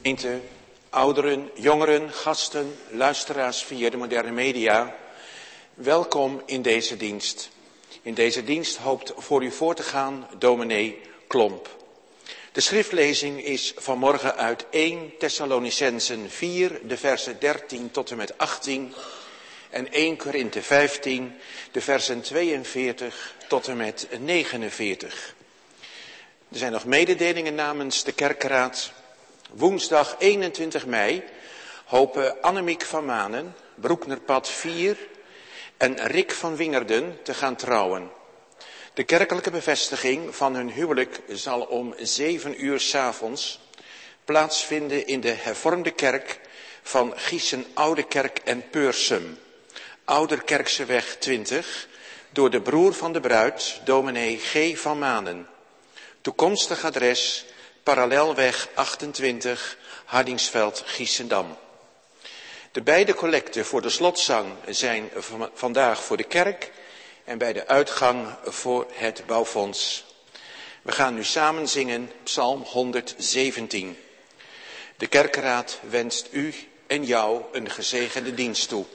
Gemeente, ouderen, jongeren, gasten, luisteraars via de moderne media. Welkom in deze dienst. In deze dienst hoopt voor u voor te gaan dominee Klomp. De schriftlezing is vanmorgen uit 1 Thessalonicensen 4, de versen 13 tot en met 18... en 1 Korinthe 15, de versen 42 tot en met 49. Er zijn nog mededelingen namens de kerkraad. Woensdag 21 mei hopen Annemiek van Manen, Broeknerpad 4 en Rick van Wingerden te gaan trouwen. De kerkelijke bevestiging van hun huwelijk zal om 7 uur 's avonds plaatsvinden in de hervormde kerk van Giesen Oude Kerk en Peursum. Ouderkerkseweg 20, door de broer van de bruid, dominee G. van Manen. Toekomstig adres, Parallelweg 28, Hardingsveld, Giessendam. De beide collecten voor de slotzang zijn vandaag voor de kerk en bij de uitgang voor het bouwfonds. We gaan nu samen zingen Psalm 117. De kerkraad wenst u en jou een gezegende dienst toe.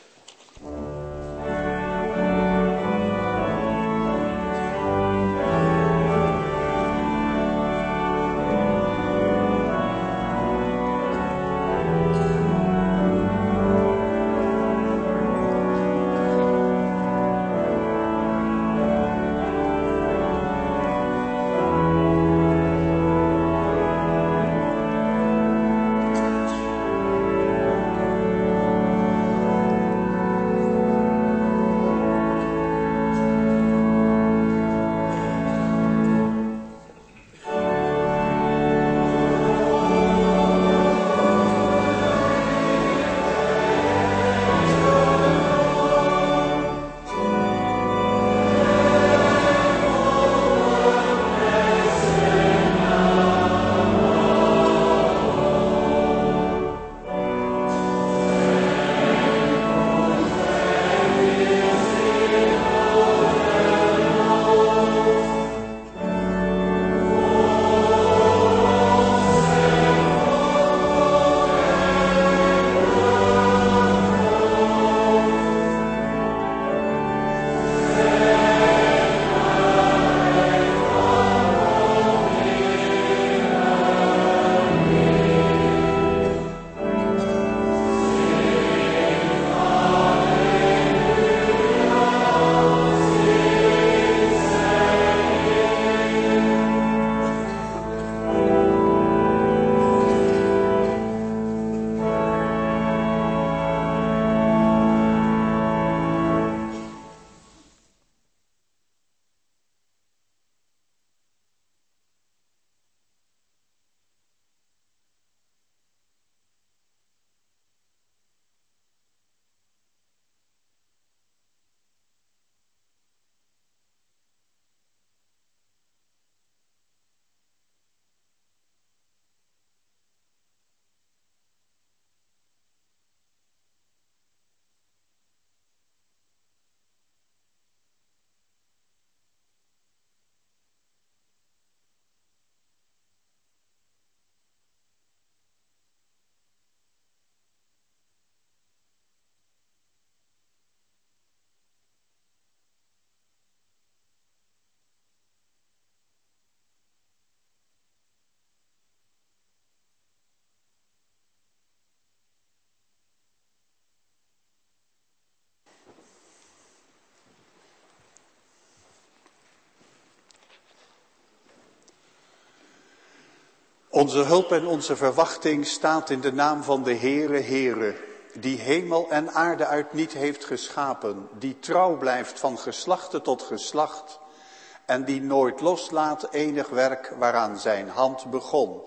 Onze hulp en onze verwachting staat in de naam van de Heere, Heere, die hemel en aarde uit niet heeft geschapen, die trouw blijft van geslachte tot geslacht en die nooit loslaat enig werk waaraan zijn hand begon.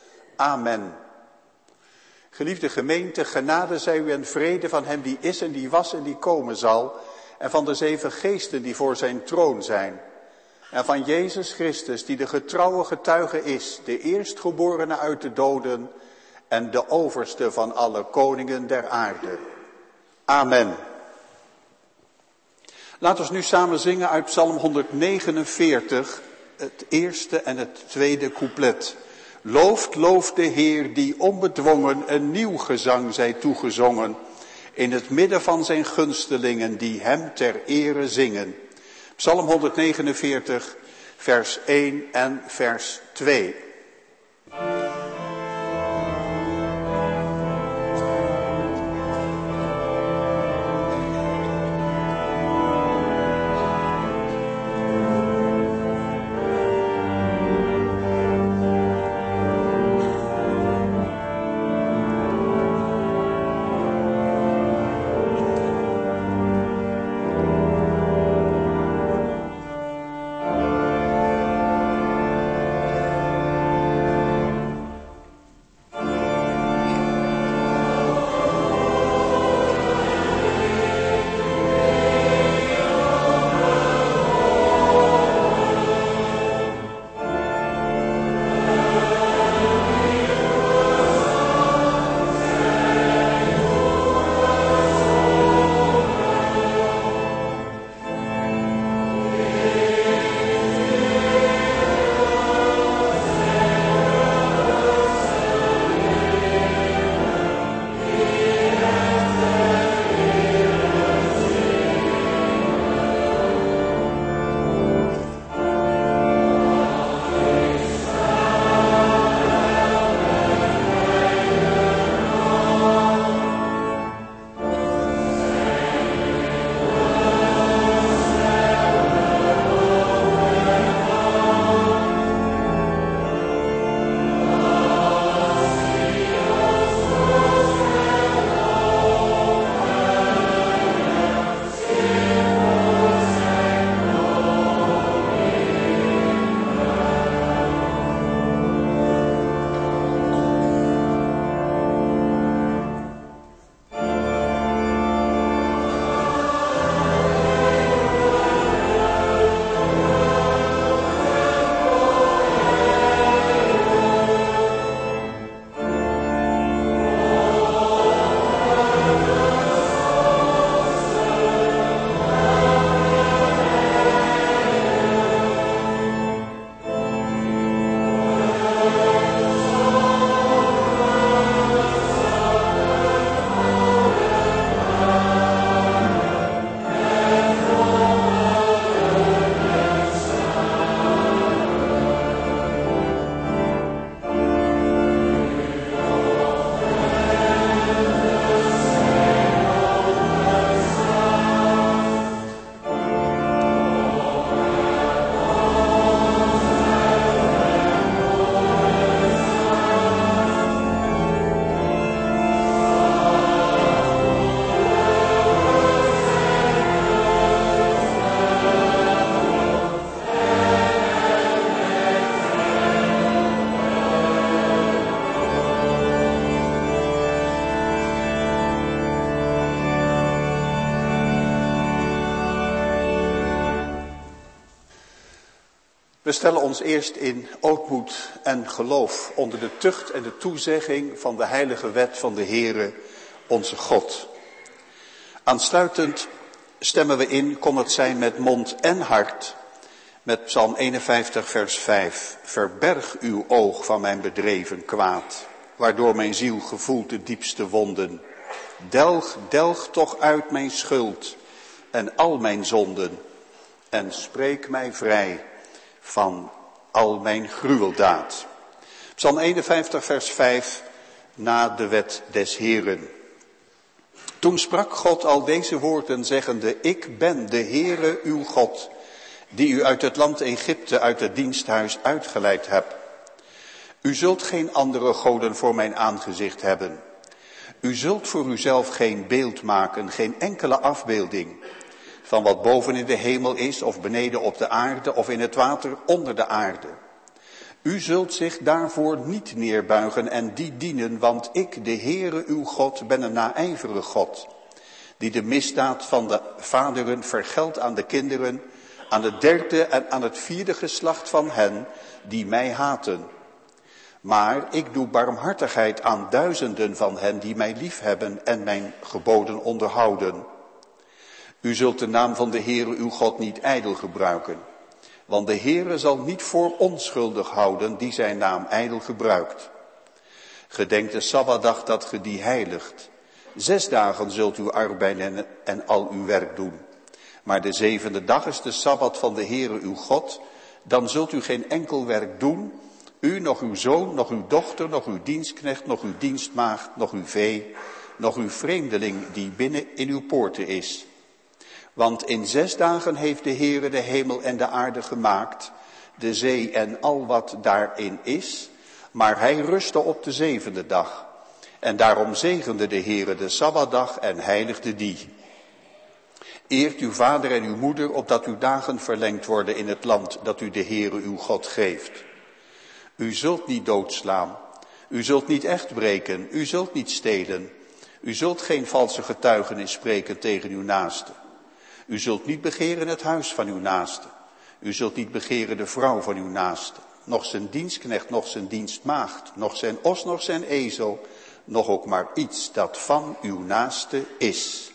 Amen. Geliefde gemeente, genade zij u en vrede van hem die is en die was en die komen zal, en van de 7 geesten die voor zijn troon zijn. En van Jezus Christus, die de getrouwe getuige is, de eerstgeborene uit de doden en de overste van alle koningen der aarde. Amen. Laten we nu samen zingen uit Psalm 149, het eerste en het tweede couplet. Looft, looft de Heer die onbedwongen een nieuw gezang zij toegezongen. In het midden van zijn gunstelingen die hem ter ere zingen. Psalm 149, vers 1 en vers 2. We stellen ons eerst in ootmoed en geloof onder de tucht en de toezegging van de heilige wet van de Heere, onze God. Aansluitend stemmen we in, kon het zijn met mond en hart, met Psalm 51 vers 5. Verberg uw oog van mijn bedreven kwaad, waardoor mijn ziel gevoelt de diepste wonden. Delg toch uit mijn schuld en al mijn zonden en spreek mij vrij van al mijn gruweldaad. Psalm 51 vers 5, na de wet des Heeren. Toen sprak God al deze woorden zeggende, ik ben de Heere uw God, die u uit het land Egypte, uit het diensthuis uitgeleid hebt. U zult geen andere goden voor mijn aangezicht hebben. U zult voor uzelf geen beeld maken, geen enkele afbeelding van wat boven in de hemel is, of beneden op de aarde, of in het water onder de aarde. U zult zich daarvoor niet neerbuigen en die dienen, want ik, de Heere uw God, ben een naijverige God, die de misdaad van de vaderen vergeldt aan de kinderen, aan het derde en aan het vierde geslacht van hen die mij haten. Maar ik doe barmhartigheid aan duizenden van hen die mij liefhebben en mijn geboden onderhouden. U zult de naam van de Heere uw God niet ijdel gebruiken. Want de Heere zal niet voor onschuldig houden die zijn naam ijdel gebruikt. Gedenk de Sabbatdag dat ge die heiligt. 6 dagen zult u arbeiden en al uw werk doen. Maar de 7e dag is de Sabbat van de Heere uw God. Dan zult u geen enkel werk doen. U, nog uw zoon, nog uw dochter, nog uw dienstknecht, nog uw dienstmaagd, nog uw vee, nog uw vreemdeling die binnen in uw poorten is. Want in 6 dagen heeft de Heere de hemel en de aarde gemaakt, de zee en al wat daarin is. Maar hij rustte op de 7e dag. En daarom zegende de Heere de Sabbatdag en heiligde die. Eert uw vader en uw moeder, opdat uw dagen verlengd worden in het land dat u de Heere uw God geeft. U zult niet doodslaan, u zult niet echt breken, u zult niet stelen. U zult geen valse getuigenis spreken tegen uw naaste. U zult niet begeren het huis van uw naaste. U zult niet begeren de vrouw van uw naaste. Nog zijn dienstknecht, nog zijn dienstmaagd, nog zijn os, nog zijn ezel, nog ook maar iets dat van uw naaste is.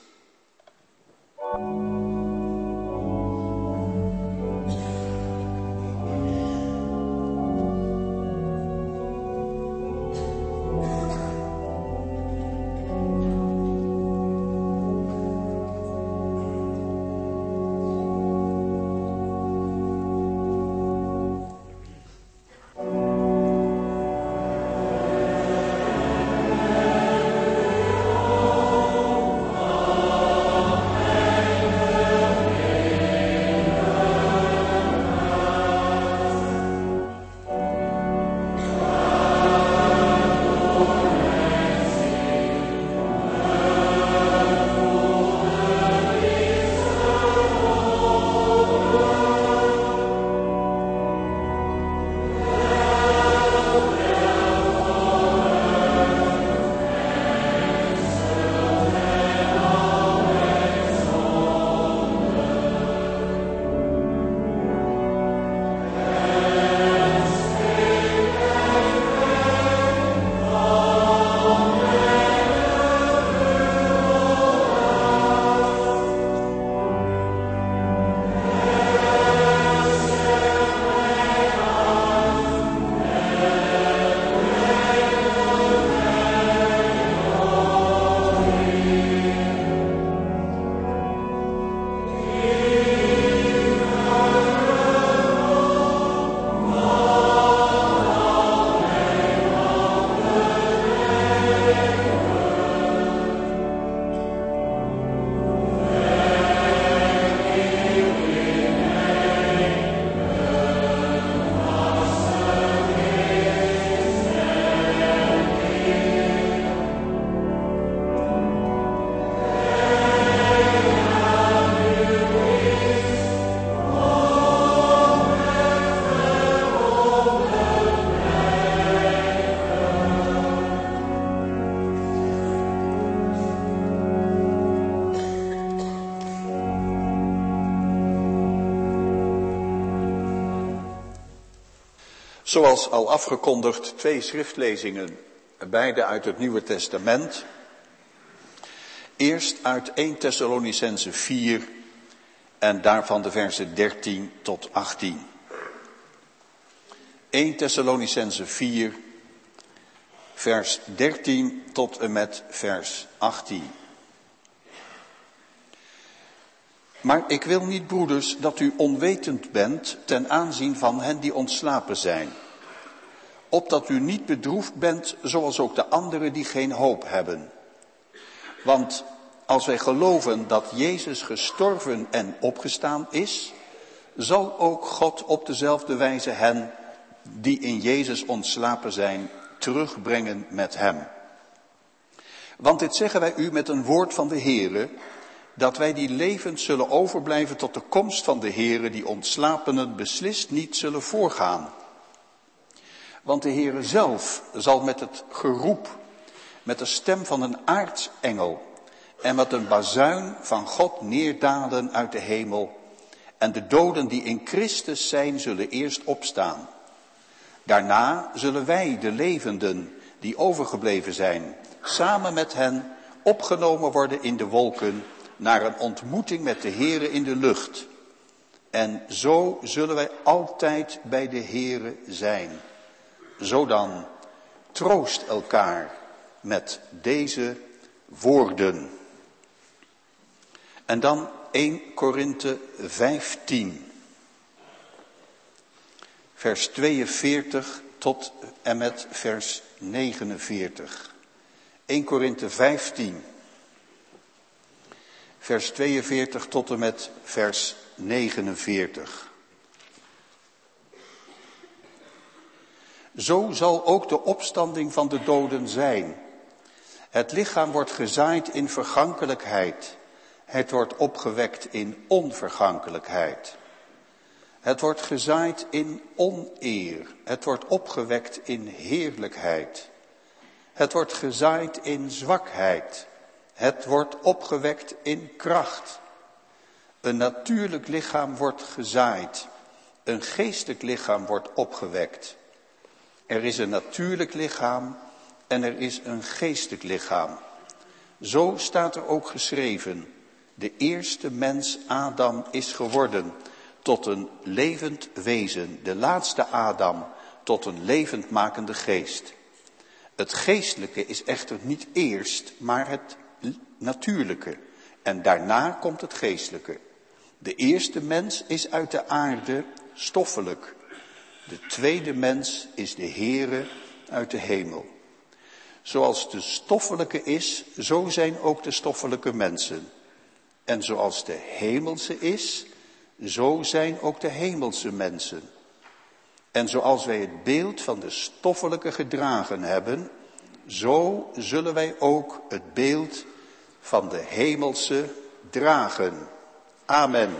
Zoals al afgekondigd 2 schriftlezingen, beide uit het Nieuwe Testament. Eerst uit 1 Thessalonicenzen 4 en daarvan de versen 13 tot 18. 1 Thessalonicenzen 4, vers 13 tot en met vers 18. Maar ik wil niet, broeders, dat u onwetend bent ten aanzien van hen die ontslapen zijn. Opdat u niet bedroefd bent, zoals ook de anderen die geen hoop hebben. Want als wij geloven dat Jezus gestorven en opgestaan is, zal ook God op dezelfde wijze hen die in Jezus ontslapen zijn, terugbrengen met hem. Want dit zeggen wij u met een woord van de Heere, dat wij die levend zullen overblijven tot de komst van de Heere, die ontslapenen beslist niet zullen voorgaan. Want de Heere zelf zal met het geroep, met de stem van een aartsengel en met een bazuin van God neerdalen uit de hemel. En de doden die in Christus zijn, zullen eerst opstaan. Daarna zullen wij, de levenden die overgebleven zijn, samen met hen opgenomen worden in de wolken, naar een ontmoeting met de Heere in de lucht. En zo zullen wij altijd bij de Heere zijn. Zo dan, troost elkaar met deze woorden. En dan 1 Korinthe 15. Vers 42 tot en met vers 49. 1 Korinthe 15. Vers 42 tot en met vers 49. Zo zal ook de opstanding van de doden zijn. Het lichaam wordt gezaaid in vergankelijkheid. Het wordt opgewekt in onvergankelijkheid. Het wordt gezaaid in oneer. Het wordt opgewekt in heerlijkheid. Het wordt gezaaid in zwakheid. Het wordt opgewekt in kracht. Een natuurlijk lichaam wordt gezaaid. Een geestelijk lichaam wordt opgewekt. Er is een natuurlijk lichaam en er is een geestelijk lichaam. Zo staat er ook geschreven. De eerste mens Adam is geworden tot een levend wezen. De laatste Adam tot een levendmakende geest. Het geestelijke is echter niet eerst, maar het natuurlijke. En daarna komt het geestelijke. De eerste mens is uit de aarde stoffelijk. De tweede mens is de Heere uit de hemel. Zoals de stoffelijke is, zo zijn ook de stoffelijke mensen. En zoals de hemelse is, zo zijn ook de hemelse mensen. En zoals wij het beeld van de stoffelijke gedragen hebben, zo zullen wij ook het beeld van de hemelse dragen. Amen.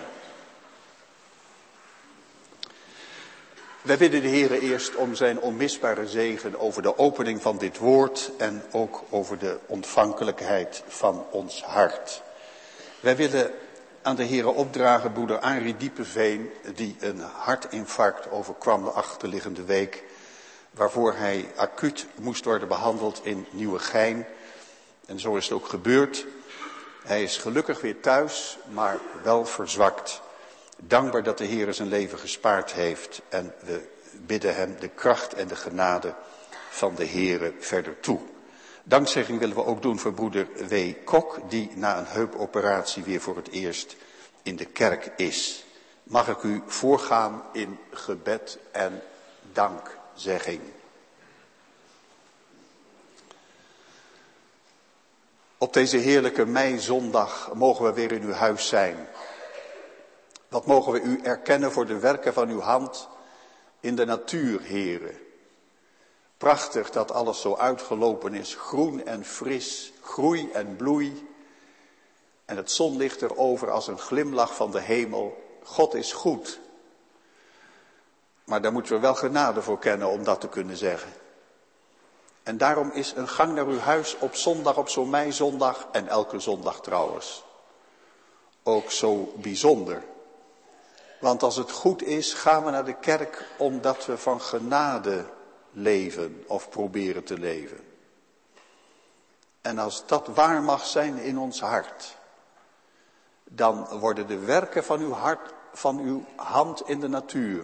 Wij bidden de Heere eerst om zijn onmisbare zegen over de opening van dit woord en ook over de ontvankelijkheid van ons hart. Wij willen aan de Heere opdragen broeder Arie Diepeveen, die een hartinfarct overkwam de achterliggende week, waarvoor hij acuut moest worden behandeld in Nieuwegein. En zo is het ook gebeurd. Hij is gelukkig weer thuis, maar wel verzwakt. Dankbaar dat de Heer zijn leven gespaard heeft. En we bidden hem de kracht en de genade van de Heer verder toe. Dankzegging willen we ook doen voor broeder W. Kok, die na een heupoperatie weer voor het eerst in de kerk is. Mag ik u voorgaan in gebed en dankzegging. Op deze heerlijke meizondag mogen we weer in uw huis zijn. Wat mogen we u erkennen voor de werken van uw hand in de natuur, Heere. Prachtig dat alles zo uitgelopen is, groen en fris, groei en bloei. En het zonlicht erover als een glimlach van de hemel. God is goed. Maar daar moeten we wel genade voor kennen om dat te kunnen zeggen. En daarom is een gang naar uw huis op zondag, op zo'n meizondag en elke zondag trouwens ook zo bijzonder. Want als het goed is, gaan we naar de kerk omdat we van genade leven of proberen te leven. En als dat waar mag zijn in ons hart, dan worden de werken van uw hart, van uw hand in de natuur,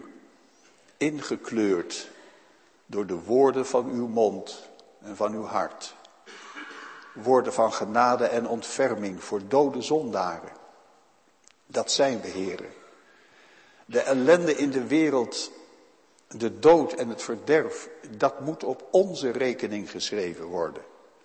ingekleurd door de woorden van uw mond en van uw hart. Woorden van genade en ontferming voor dode zondaren. Dat zijn we, Heere. De ellende in de wereld, de dood en het verderf, dat moet op onze rekening geschreven worden.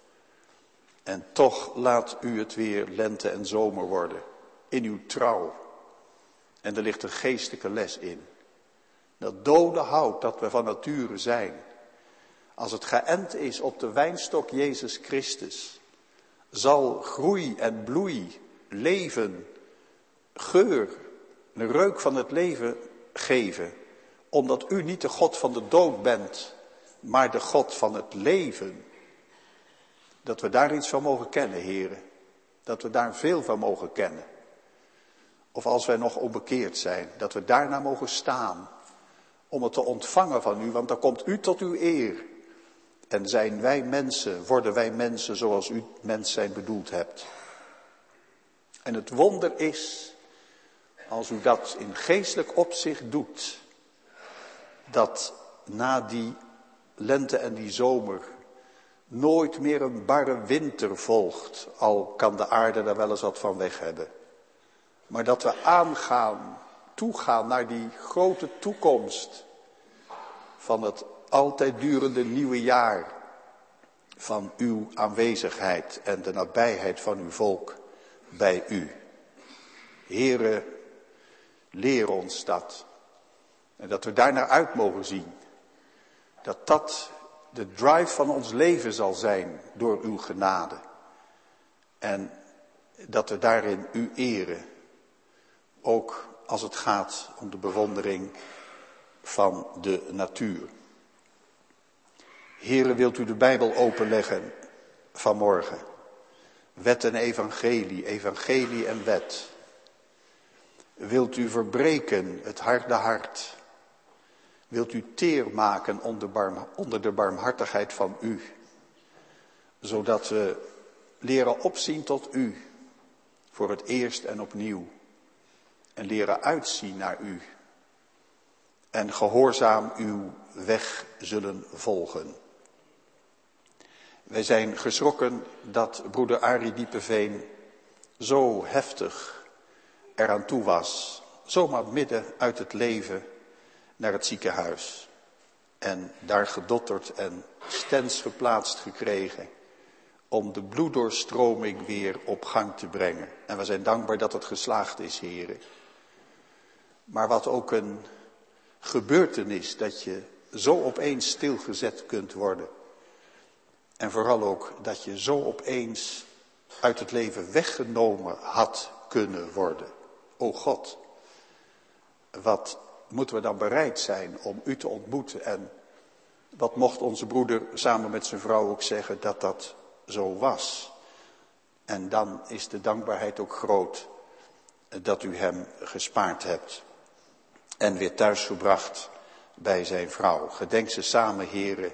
En toch laat u het weer lente en zomer worden, in uw trouw. En er ligt een geestelijke les in. Dat dode hout dat we van nature zijn, als het geënt is op de wijnstok Jezus Christus, zal groei en bloei, leven, geur, een reuk van het leven geven. Omdat u niet de God van de dood bent, maar de God van het leven. Dat we daar iets van mogen kennen, heren. Dat we daar veel van mogen kennen. Of als wij nog onbekeerd zijn, dat we daarna mogen staan. Om het te ontvangen van u, want dan komt u tot uw eer. En zijn wij mensen, worden wij mensen zoals u mens zijn bedoeld hebt. En het wonder is, als u dat in geestelijk opzicht doet, dat na die lente en die zomer nooit meer een barre winter volgt, al kan de aarde daar wel eens wat van weg hebben. Maar dat we toegaan naar die grote toekomst van het altijd durende nieuwe jaar, van uw aanwezigheid en de nabijheid van uw volk bij u. Heere, leer ons dat. En dat we daarnaar uit mogen zien. Dat dat de drive van ons leven zal zijn door uw genade. En dat we daarin u eren. Ook als het gaat om de bewondering van de natuur. Heere, wilt u de Bijbel openleggen vanmorgen? Wet en evangelie, evangelie en wet. Wilt u verbreken het harde hart? Wilt u teer maken onder de barmhartigheid van u? Zodat we leren opzien tot u voor het eerst en opnieuw. En leren uitzien naar u. En gehoorzaam uw weg zullen volgen. Wij zijn geschrokken dat broeder Arie Diepeveen zo heftig eraan toe was. Zomaar midden uit het leven naar het ziekenhuis. En daar gedotterd en stents geplaatst gekregen. Om de bloeddoorstroming weer op gang te brengen. En we zijn dankbaar dat het geslaagd is, heren. Maar wat ook een gebeurtenis dat je zo opeens stilgezet kunt worden. En vooral ook dat je zo opeens uit het leven weggenomen had kunnen worden. O God, wat moeten we dan bereid zijn om u te ontmoeten? En wat mocht onze broeder samen met zijn vrouw ook zeggen dat dat zo was? En dan is de dankbaarheid ook groot dat u hem gespaard hebt. En weer thuisgebracht bij zijn vrouw. Gedenk ze samen, heren.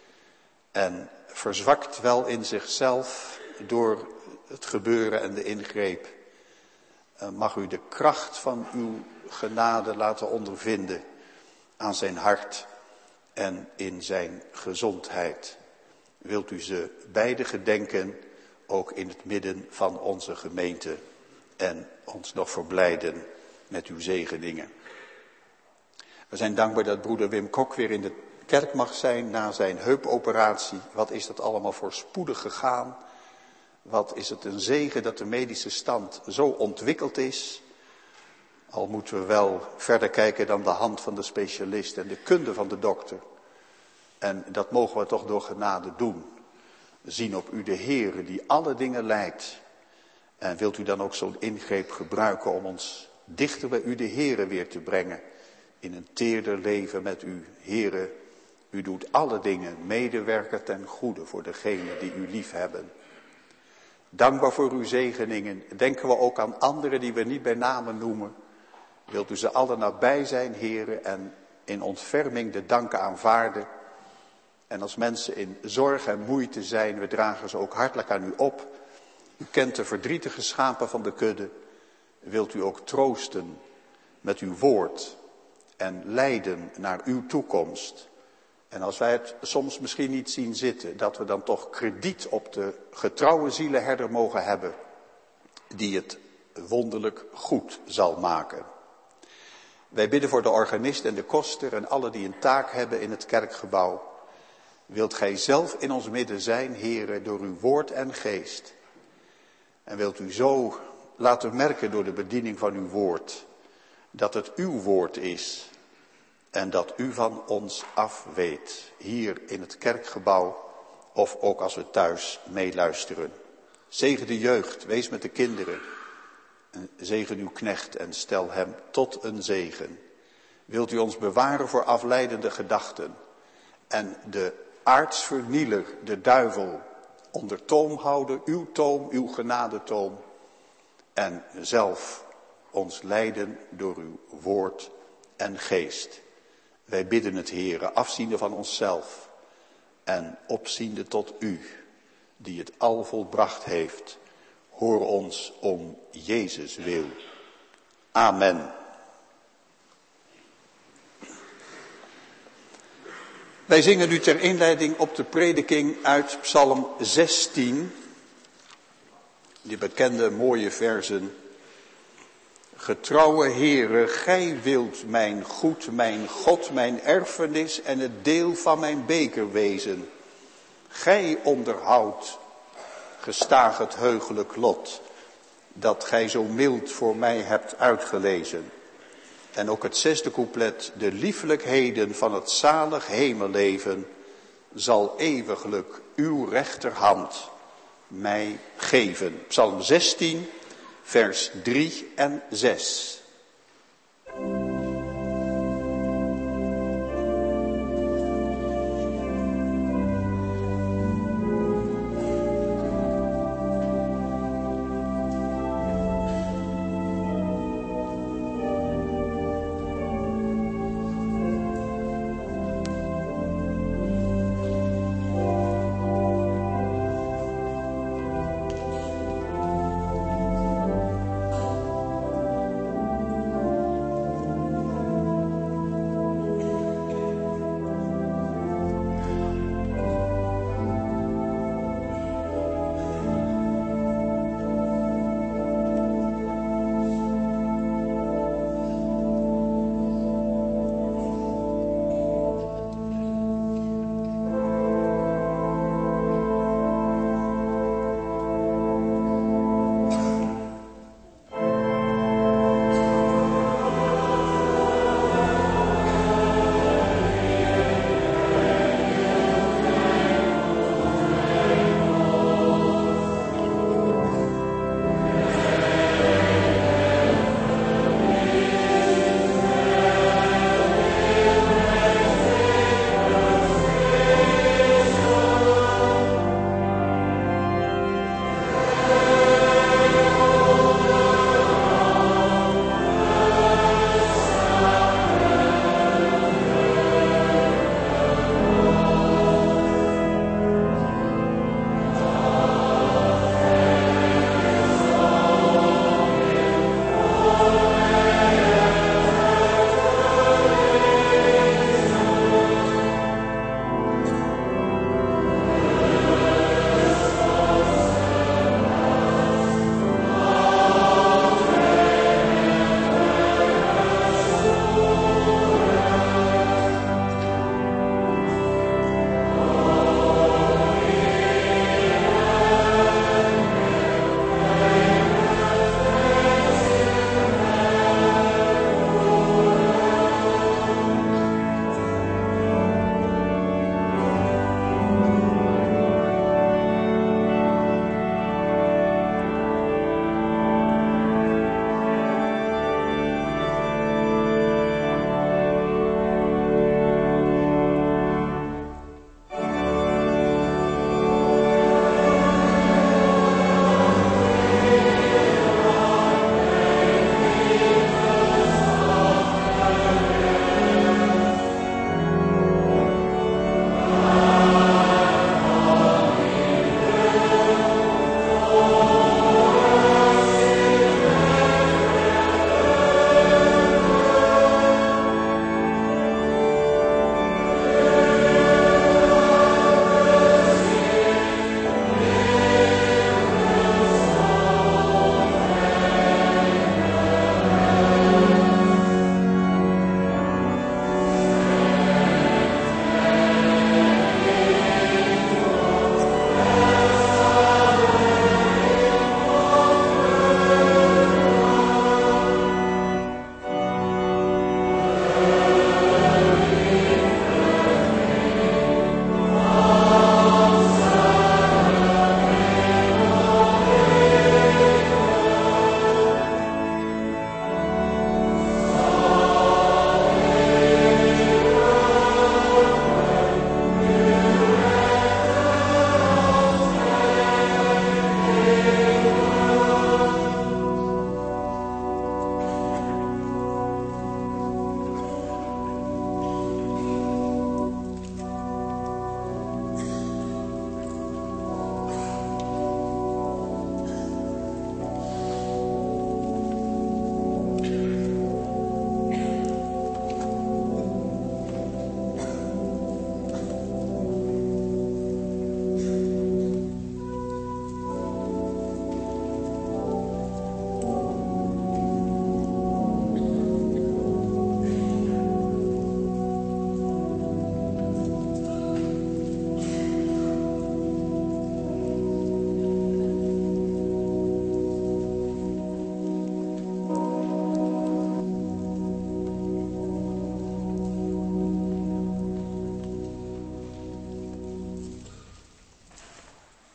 En verzwakt wel in zichzelf door het gebeuren en de ingreep. Mag u de kracht van uw genade laten ondervinden aan zijn hart en in zijn gezondheid. Wilt u ze beide gedenken, ook in het midden van onze gemeente. En ons nog verblijden met uw zegeningen. We zijn dankbaar dat broeder Wim Kok weer in de kerk mag zijn na zijn heupoperatie. Wat is dat allemaal voor spoedig gegaan. Wat is het een zegen dat de medische stand zo ontwikkeld is. Al moeten we wel verder kijken dan de hand van de specialist en de kunde van de dokter. En dat mogen we toch door genade doen. Zien op u de Heere die alle dingen leidt. En wilt u dan ook zo'n ingreep gebruiken om ons dichter bij u de Heere weer te brengen. In een teerder leven met u. Heere, u doet alle dingen medewerken ten goede voor degenen die u lief hebben. Dankbaar voor uw zegeningen. Denken we ook aan anderen die we niet bij namen noemen. Wilt u ze allen nabij zijn, Heere, en in ontferming de danken aanvaarden. En als mensen in zorg en moeite zijn, we dragen ze ook hartelijk aan u op. U kent de verdrietige schapen van de kudde. Wilt u ook troosten met uw woord en leiden naar uw toekomst. En als wij het soms misschien niet zien zitten, dat we dan toch krediet op de getrouwe zielenherder mogen hebben, die het wonderlijk goed zal maken. Wij bidden voor de organist en de koster en alle die een taak hebben in het kerkgebouw. Wilt gij zelf in ons midden zijn, Heere, door uw woord en geest. En wilt u zo laten merken door de bediening van uw woord, dat het uw woord is en dat u van ons af weet, hier in het kerkgebouw of ook als we thuis meeluisteren. Zegen de jeugd, wees met de kinderen. Zegen uw knecht en stel hem tot een zegen. Wilt u ons bewaren voor afleidende gedachten en de aartsvernieler, de duivel, onder toom houden, uw genadetoom. En zelf ons leiden door uw woord en geest. Wij bidden het, Heere, afziende van onszelf en opziende tot u, die het al volbracht heeft. Hoor ons om Jezus wil. Amen. Wij zingen nu ter inleiding op de prediking uit Psalm 16, die bekende mooie versen. Getrouwe Heere, gij wilt mijn goed, mijn God, mijn erfenis en het deel van mijn beker wezen. Gij onderhoudt gestaag het heugelijk lot, dat gij zo mild voor mij hebt uitgelezen. En ook het 6e couplet, de liefelijkheden van het zalig hemelleven, zal eeuwiglijk uw rechterhand mij geven. Psalm 16, vers 3 en 6.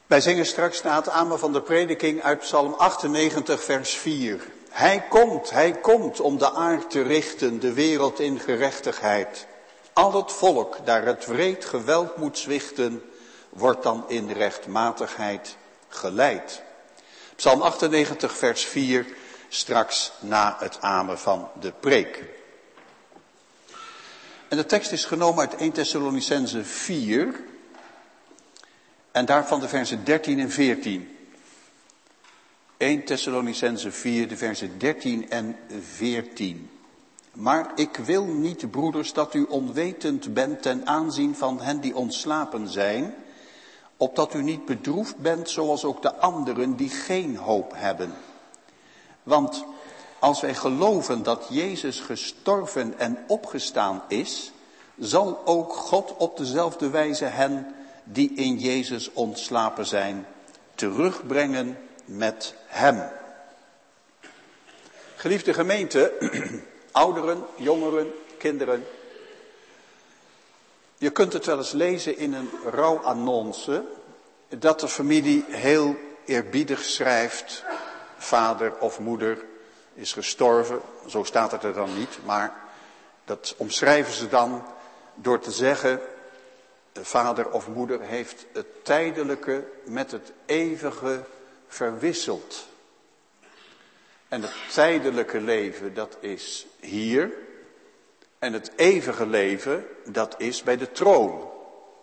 Wij zingen straks na het amen van de prediking uit Psalm 98 vers 4. Hij komt om de aard te richten, de wereld in gerechtigheid. Al het volk, daar het wreed geweld moet zwichten, wordt dan in rechtmatigheid geleid. Psalm 98 vers 4, straks na het amen van de preek. En de tekst is genomen uit 1 Thessalonicenzen 4 en daarvan de versen 13 en 14. 1 Thessalonicenzen 4, de versen 13 en 14. Maar ik wil niet, broeders, dat u onwetend bent ten aanzien van hen die ontslapen zijn, opdat u niet bedroefd bent zoals ook de anderen die geen hoop hebben. Want als wij geloven dat Jezus gestorven en opgestaan is, zal ook God op dezelfde wijze hen die in Jezus ontslapen zijn, terugbrengen met hem. Geliefde gemeente, ouderen, jongeren, kinderen. Je kunt het wel eens lezen in een rouwannonce dat de familie heel eerbiedig schrijft: vader of moeder is gestorven. Zo staat het er dan niet, maar dat omschrijven ze dan door te zeggen: vader of moeder heeft het tijdelijke met het eeuwige verwisseld. En het tijdelijke leven, dat is hier. En het eeuwige leven, dat is bij de troon.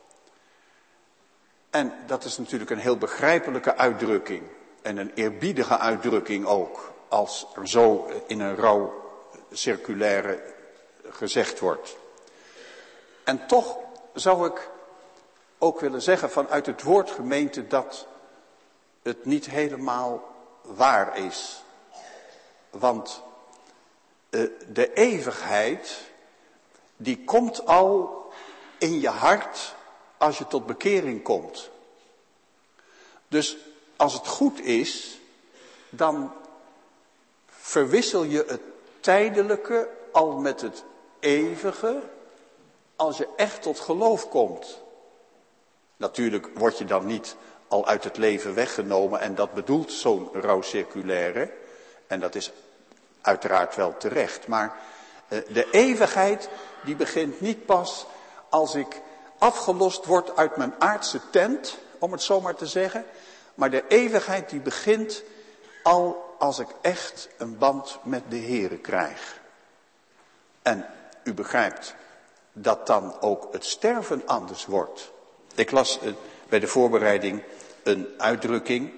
En dat is natuurlijk een heel begrijpelijke uitdrukking. En een eerbiedige uitdrukking ook. Als er zo in een rouwcirculaire gezegd wordt. En toch zou ik ook willen zeggen vanuit het woord gemeente dat het niet helemaal waar is. Want de eeuwigheid, die komt al in je hart als je tot bekering komt. Dus als het goed is, dan verwissel je het tijdelijke al met het eeuwige als je echt tot geloof komt. Natuurlijk word je dan niet al uit het leven weggenomen en dat bedoelt zo'n rouwcirculaire. En dat is uiteraard wel terecht. Maar de eeuwigheid die begint niet pas als ik afgelost word uit mijn aardse tent, om het zo maar te zeggen. Maar de eeuwigheid die begint al als ik echt een band met de Here krijg. En u begrijpt dat dan ook het sterven anders wordt. Ik las bij de voorbereiding een uitdrukking.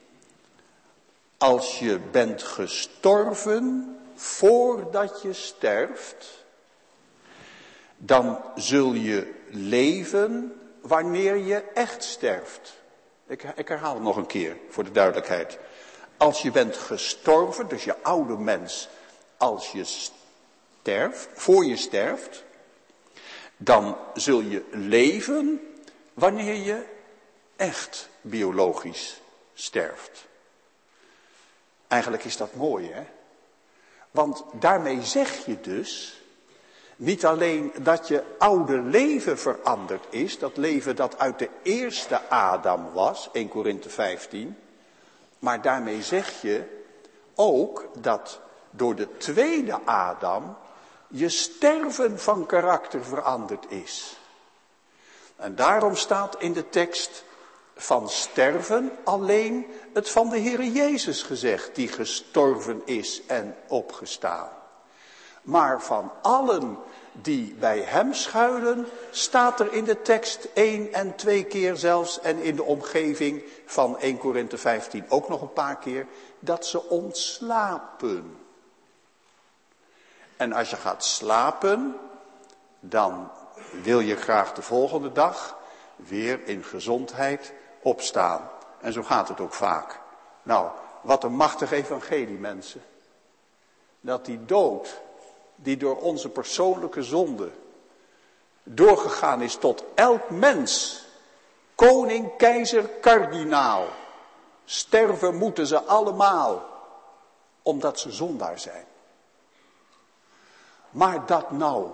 Als je bent gestorven voordat je sterft, dan zul je leven wanneer je echt sterft. Ik herhaal het nog een keer voor de duidelijkheid. Als je bent gestorven, dus je oude mens, als je sterft, voor je sterft, dan zul je leven wanneer je echt biologisch sterft. Eigenlijk is dat mooi, hè? Want daarmee zeg je dus niet alleen dat je oude leven veranderd is, dat leven dat uit de eerste Adam was, 1 Korinthe 15, maar daarmee zeg je ook dat door de tweede Adam je sterven van karakter veranderd is. En daarom staat in de tekst van sterven alleen het van de Heere Jezus gezegd, die gestorven is en opgestaan. Maar van allen die bij hem schuilen, staat er in de tekst 1 en 2 keer zelfs, en in de omgeving van 1 Korinthe 15 ook nog een paar keer, dat ze ontslapen. En als je gaat slapen, dan wil je graag de volgende dag weer in gezondheid opstaan. En zo gaat het ook vaak. Nou, wat een machtig evangelie, mensen. Dat die dood, die door onze persoonlijke zonde doorgegaan is tot elk mens, koning, keizer, kardinaal, sterven moeten ze allemaal, omdat ze zondaar zijn. Maar dat nou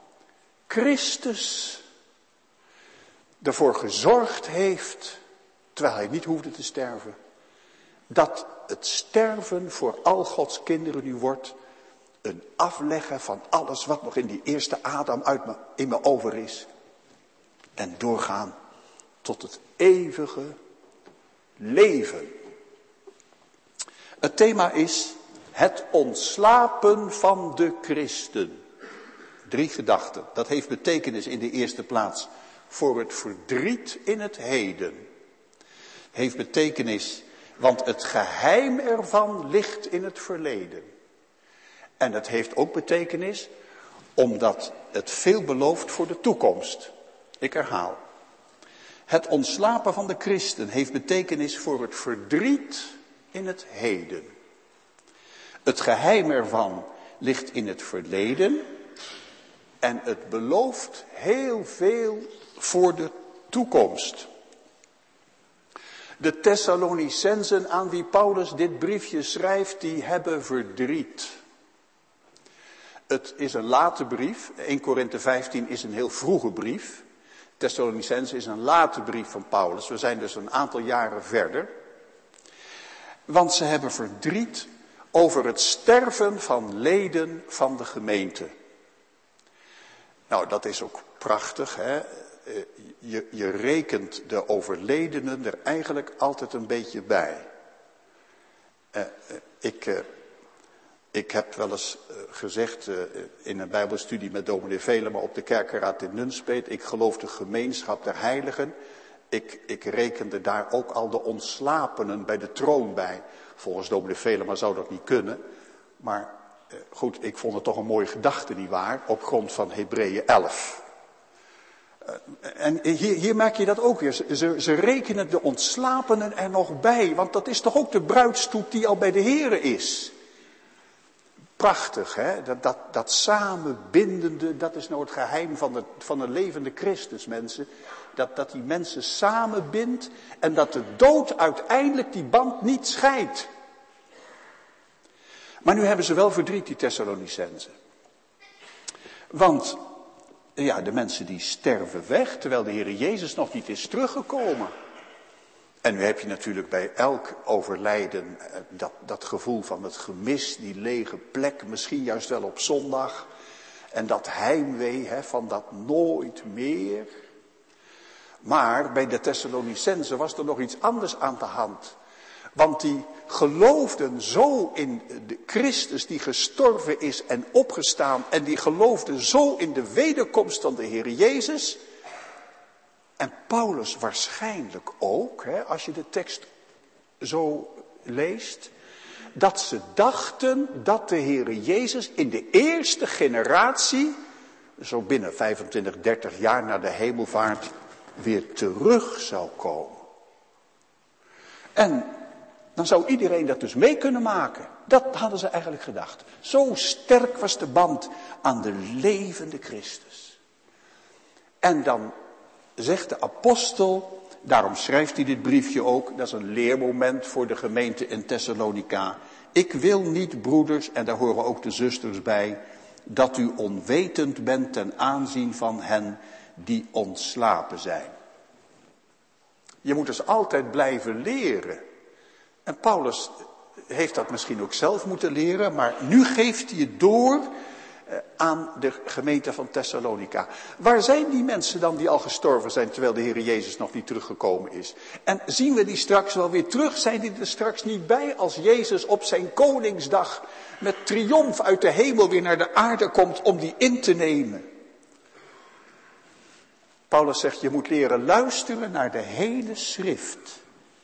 Christus ervoor gezorgd heeft terwijl hij niet hoefde te sterven. Dat het sterven voor al Gods kinderen nu wordt een afleggen van alles wat nog in die eerste Adam in me over is. En doorgaan tot het eeuwige leven. Het thema is het ontslapen van de christen. 3 gedachten. Dat heeft betekenis in de eerste plaats voor het verdriet in het heden. Heeft betekenis, want het geheim ervan ligt in het verleden. En het heeft ook betekenis omdat het veel belooft voor de toekomst. Ik herhaal. Het ontslapen van de christen heeft betekenis voor het verdriet in het heden. Het geheim ervan ligt in het verleden. En het belooft heel veel voor de toekomst. De Thessalonicensen aan wie Paulus dit briefje schrijft, die hebben verdriet. Het is een late brief. 1 Korinthe 15 is een heel vroege brief. Thessalonicensen is een late brief van Paulus. We zijn dus een aantal jaren verder. Want ze hebben verdriet over het sterven van leden van de gemeente. Nou, dat is ook prachtig, hè. Je rekent de overledenen er eigenlijk altijd een beetje bij. Ik heb wel eens gezegd in een bijbelstudie met dominee Velema op de kerkenraad in Nunspeet. Ik geloof de gemeenschap der heiligen. Ik rekende daar ook al de ontslapenen bij de troon bij. Volgens dominee Velema zou dat niet kunnen. Maar goed, ik vond het toch een mooie gedachte, nietwaar? Op grond van Hebreeën 11. En hier merk je dat ook weer. Ze rekenen de ontslapenen er nog bij. Want dat is toch ook de bruidstoet die al bij de Here is. Prachtig, hè? Dat samenbindende, dat is nou het geheim van een levende Christus, mensen. Dat die mensen samenbindt en dat de dood uiteindelijk die band niet scheidt. Maar nu hebben ze wel verdriet, die Thessalonicensen. Want, ja, de mensen die sterven weg, terwijl de Heer Jezus nog niet is teruggekomen. En nu heb je natuurlijk bij elk overlijden dat gevoel van het gemis, die lege plek, misschien juist wel op zondag. En dat heimwee van dat nooit meer. Maar bij de Thessalonicensen was er nog iets anders aan de hand. Want die geloofden zo in de Christus die gestorven is en opgestaan. En die geloofden zo in de wederkomst van de Heer Jezus. En Paulus waarschijnlijk ook, als je de tekst zo leest. Dat ze dachten dat de Heer Jezus in de eerste generatie, zo binnen 25, 30 jaar na de hemelvaart, weer terug zou komen. En dan zou iedereen dat dus mee kunnen maken. Dat hadden ze eigenlijk gedacht. Zo sterk was de band aan de levende Christus. En dan zegt de apostel, daarom schrijft hij dit briefje ook, dat is een leermoment voor de gemeente in Thessalonica. Ik wil niet, broeders, en daar horen ook de zusters bij, dat u onwetend bent ten aanzien van hen die ontslapen zijn. Je moet dus altijd blijven leren. En Paulus heeft dat misschien ook zelf moeten leren, maar nu geeft hij het door aan de gemeente van Thessalonica. Waar zijn die mensen dan die al gestorven zijn, terwijl de Heer Jezus nog niet teruggekomen is? En zien we die straks wel weer terug? Zijn die er straks niet bij als Jezus op zijn koningsdag met triomf uit de hemel weer naar de aarde komt om die in te nemen? Paulus zegt, je moet leren luisteren naar de hele schrift.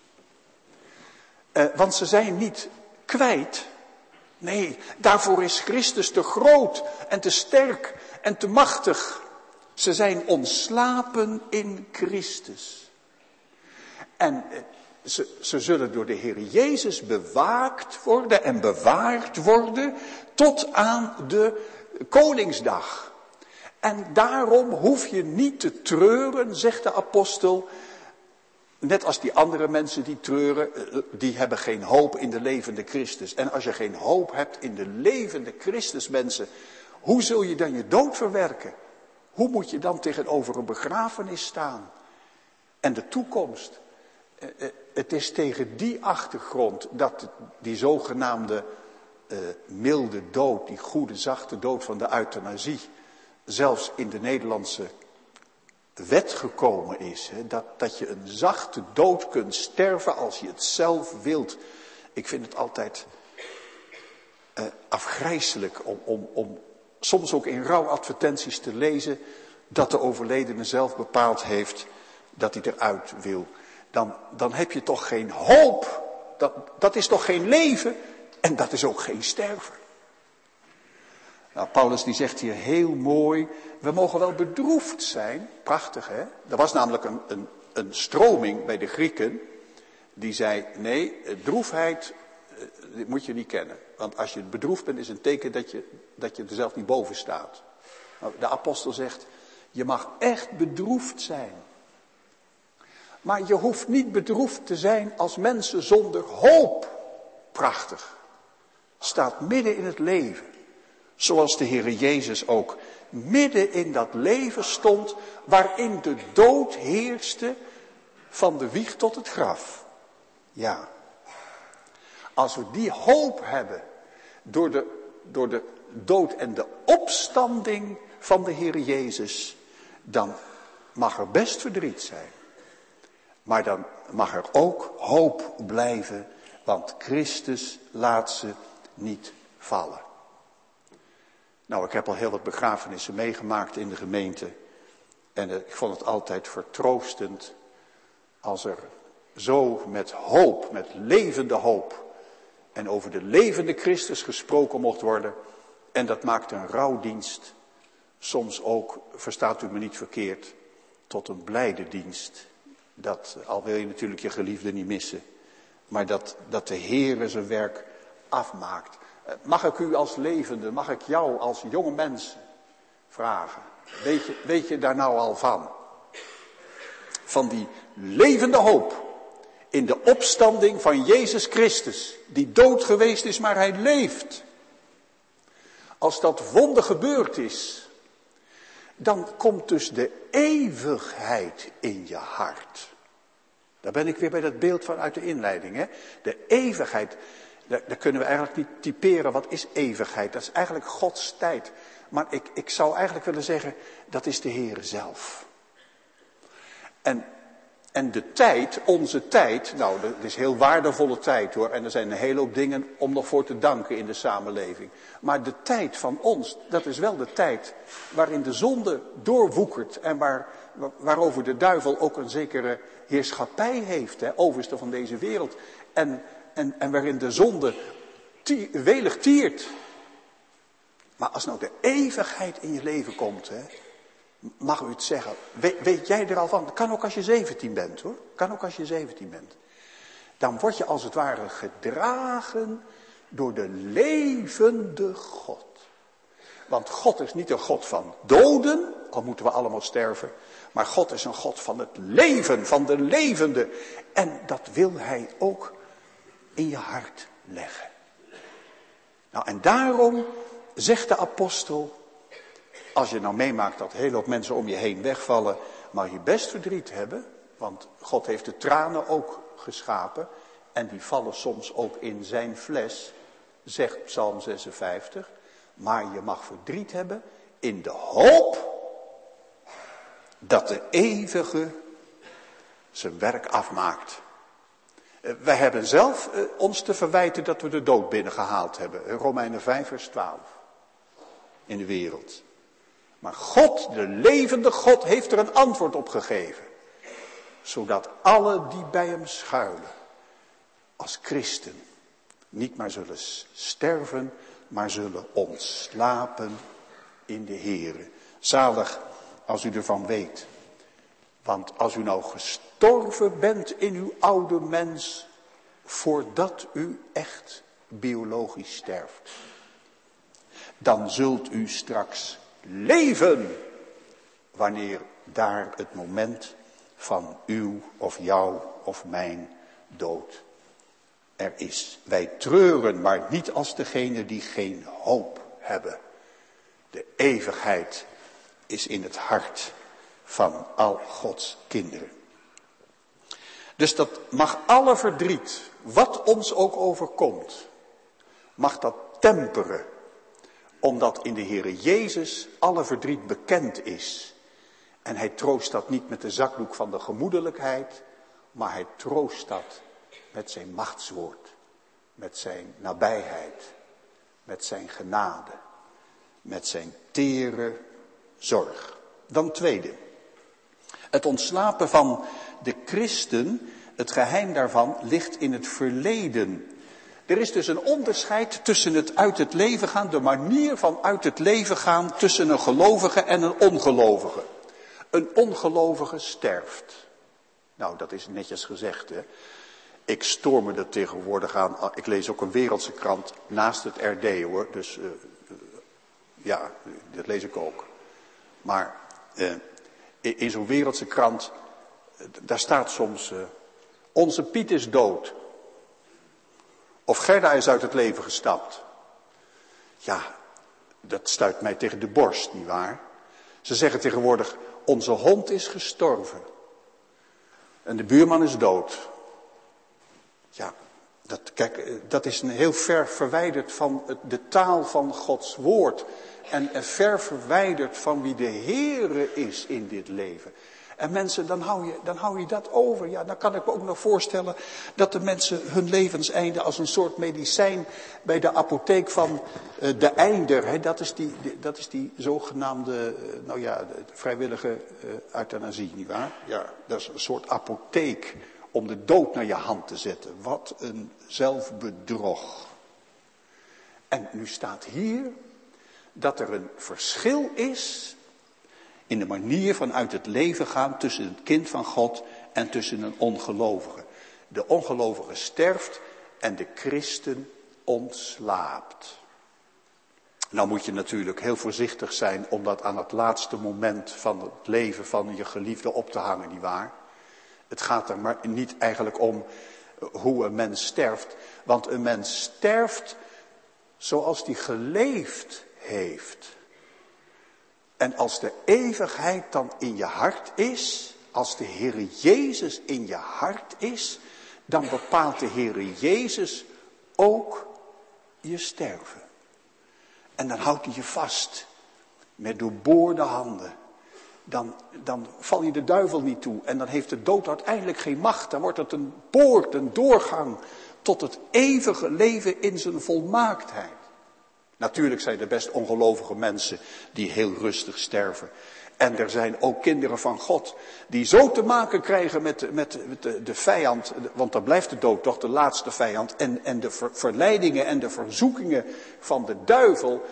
Want ze zijn niet kwijt. Nee, daarvoor is Christus te groot en te sterk en te machtig. Ze zijn ontslapen in Christus. En ze zullen door de Heer Jezus bewaakt worden en bewaard worden tot aan de Koningsdag. En daarom hoef je niet te treuren, zegt de apostel. Net als die andere mensen die treuren, die hebben geen hoop in de levende Christus. En als je geen hoop hebt in de levende Christus, mensen, hoe zul je dan je dood verwerken? Hoe moet je dan tegenover een begrafenis staan? En de toekomst. Het is tegen die achtergrond dat die zogenaamde milde dood, die goede zachte dood van de euthanasie, zelfs in de Nederlandse wet gekomen is. Dat je een zachte dood kunt sterven als je het zelf wilt. Ik vind het altijd afgrijselijk om soms ook in rouwadvertenties te lezen dat de overledene zelf bepaald heeft dat hij eruit wil. Dan heb je toch geen hoop. Dat is toch geen leven en dat is ook geen sterven. Nou, Paulus die zegt hier heel mooi, we mogen wel bedroefd zijn. Prachtig, hè? Er was namelijk een stroming bij de Grieken die zei, nee, droefheid dit moet je niet kennen. Want als je bedroefd bent is een teken dat je er zelf niet boven staat. Nou, de apostel zegt, je mag echt bedroefd zijn. Maar je hoeft niet bedroefd te zijn als mensen zonder hoop. Prachtig. Staat midden in het leven. Zoals de Heere Jezus ook midden in dat leven stond waarin de dood heerste van de wieg tot het graf. Ja. Als we die hoop hebben door de dood en de opstanding van de Heere Jezus, dan mag er best verdriet zijn. Maar dan mag er ook hoop blijven, want Christus laat ze niet vallen. Nou, ik heb al heel wat begrafenissen meegemaakt in de gemeente. En ik vond het altijd vertroostend als er zo met hoop, met levende hoop en over de levende Christus gesproken mocht worden. En dat maakt een rouwdienst soms ook, verstaat u me niet verkeerd, tot een blijde dienst. Dat, al wil je natuurlijk je geliefde niet missen, maar dat de Heere zijn werk afmaakt. Mag ik u als levende, mag ik jou als jonge mensen vragen, weet je daar nou al van? Van die levende hoop in de opstanding van Jezus Christus, die dood geweest is, maar hij leeft. Als dat wonder gebeurd is, dan komt dus de eeuwigheid in je hart. Daar ben ik weer bij dat beeld van uit de inleiding. Hè? De eeuwigheid, daar kunnen we eigenlijk niet typeren. Wat is eeuwigheid? Dat is eigenlijk Gods tijd. Maar ik zou eigenlijk willen zeggen, dat is de Heere zelf. En de tijd, onze tijd, nou, dat is heel waardevolle tijd hoor. En er zijn een hele hoop dingen om nog voor te danken in de samenleving. Maar de tijd van ons, dat is wel de tijd waarin de zonde doorwoekert. En waarover de duivel ook een zekere heerschappij heeft, hè, overste van deze wereld. En waarin de zonde welig tiert. Maar als nou de eeuwigheid in je leven komt, hè, mag u het zeggen, weet jij er al van? Kan ook als je 17 bent hoor, kan ook als je 17 bent. Dan word je als het ware gedragen door de levende God. Want God is niet een God van doden, al moeten we allemaal sterven. Maar God is een God van het leven, van de levende. En dat wil hij ook in je hart leggen. Nou, en daarom zegt de apostel, als je nou meemaakt dat een hele hoop mensen om je heen wegvallen, mag je best verdriet hebben. Want God heeft de tranen ook geschapen. En die vallen soms ook in zijn fles, zegt Psalm 56. Maar je mag verdriet hebben in de hoop dat de eeuwige zijn werk afmaakt. Wij hebben zelf ons te verwijten dat we de dood binnengehaald hebben. Romeinen 5 vers 12. In de wereld. Maar God, de levende God, heeft er een antwoord op gegeven. Zodat alle die bij hem schuilen, als christen, niet maar zullen sterven, maar zullen ontslapen in de Heere. Zalig als u ervan weet. Want als u nou gestorven bent in uw oude mens, voordat u echt biologisch sterft, dan zult u straks leven, wanneer daar het moment van uw of jouw of mijn dood er is. Wij treuren, maar niet als degene die geen hoop hebben. De eeuwigheid is in het hart van al Gods kinderen. Dus dat mag alle verdriet, wat ons ook overkomt, mag dat temperen. Omdat in de Heere Jezus alle verdriet bekend is. En hij troost dat niet met de zakdoek van de gemoedelijkheid, maar hij troost dat met zijn machtswoord, met zijn nabijheid, met zijn genade, met zijn tere zorg. Dan tweede, het ontslapen van de christen, het geheim daarvan ligt in het verleden. Er is dus een onderscheid tussen het uit het leven gaan, de manier van uit het leven gaan tussen een gelovige en een ongelovige. Een ongelovige sterft. Nou, dat is netjes gezegd, hè. Ik stoor me er tegenwoordig aan. Ik lees ook een wereldse krant naast het RD, hoor. Dus ja, dat lees ik ook. Maar in zo'n wereldse krant, daar staat soms, onze Piet is dood. Of Gerda is uit het leven gestapt. Ja, dat stuit mij tegen de borst, nietwaar? Ze zeggen tegenwoordig, onze hond is gestorven. En de buurman is dood. Ja, dat is een heel ver verwijderd van de taal van Gods woord. En ver verwijderd van wie de Heere is in dit leven. En mensen, dan hou je dat over. Ja, dan kan ik me ook nog voorstellen dat de mensen hun levenseinde als een soort medicijn bij de apotheek van de Einder. Hè, dat is die zogenaamde, vrijwillige euthanasie, nietwaar? Ja, dat is een soort apotheek om de dood naar je hand te zetten. Wat een zelfbedrog. En nu staat hier dat er een verschil is in de manier van uit het leven gaan tussen het kind van God en tussen een ongelovige. De ongelovige sterft en de christen ontslaapt. Nou moet je natuurlijk heel voorzichtig zijn om dat aan het laatste moment van het leven van je geliefde op te hangen, nietwaar? Het gaat er maar niet eigenlijk om hoe een mens sterft. Want een mens sterft zoals die geleefd heeft. En als de eeuwigheid dan in je hart is, als de Heere Jezus in je hart is, dan bepaalt de Heere Jezus ook je sterven. En dan houdt hij je vast met doorboorde handen. Dan val je de duivel niet toe en dan heeft de dood uiteindelijk geen macht. Dan wordt het een poort, een doorgang tot het eeuwige leven in zijn volmaaktheid. Natuurlijk zijn er best ongelovige mensen die heel rustig sterven. En er zijn ook kinderen van God die zo te maken krijgen met de vijand. Want dan blijft de dood toch de laatste vijand. En de verleidingen en de verzoekingen van de duivel.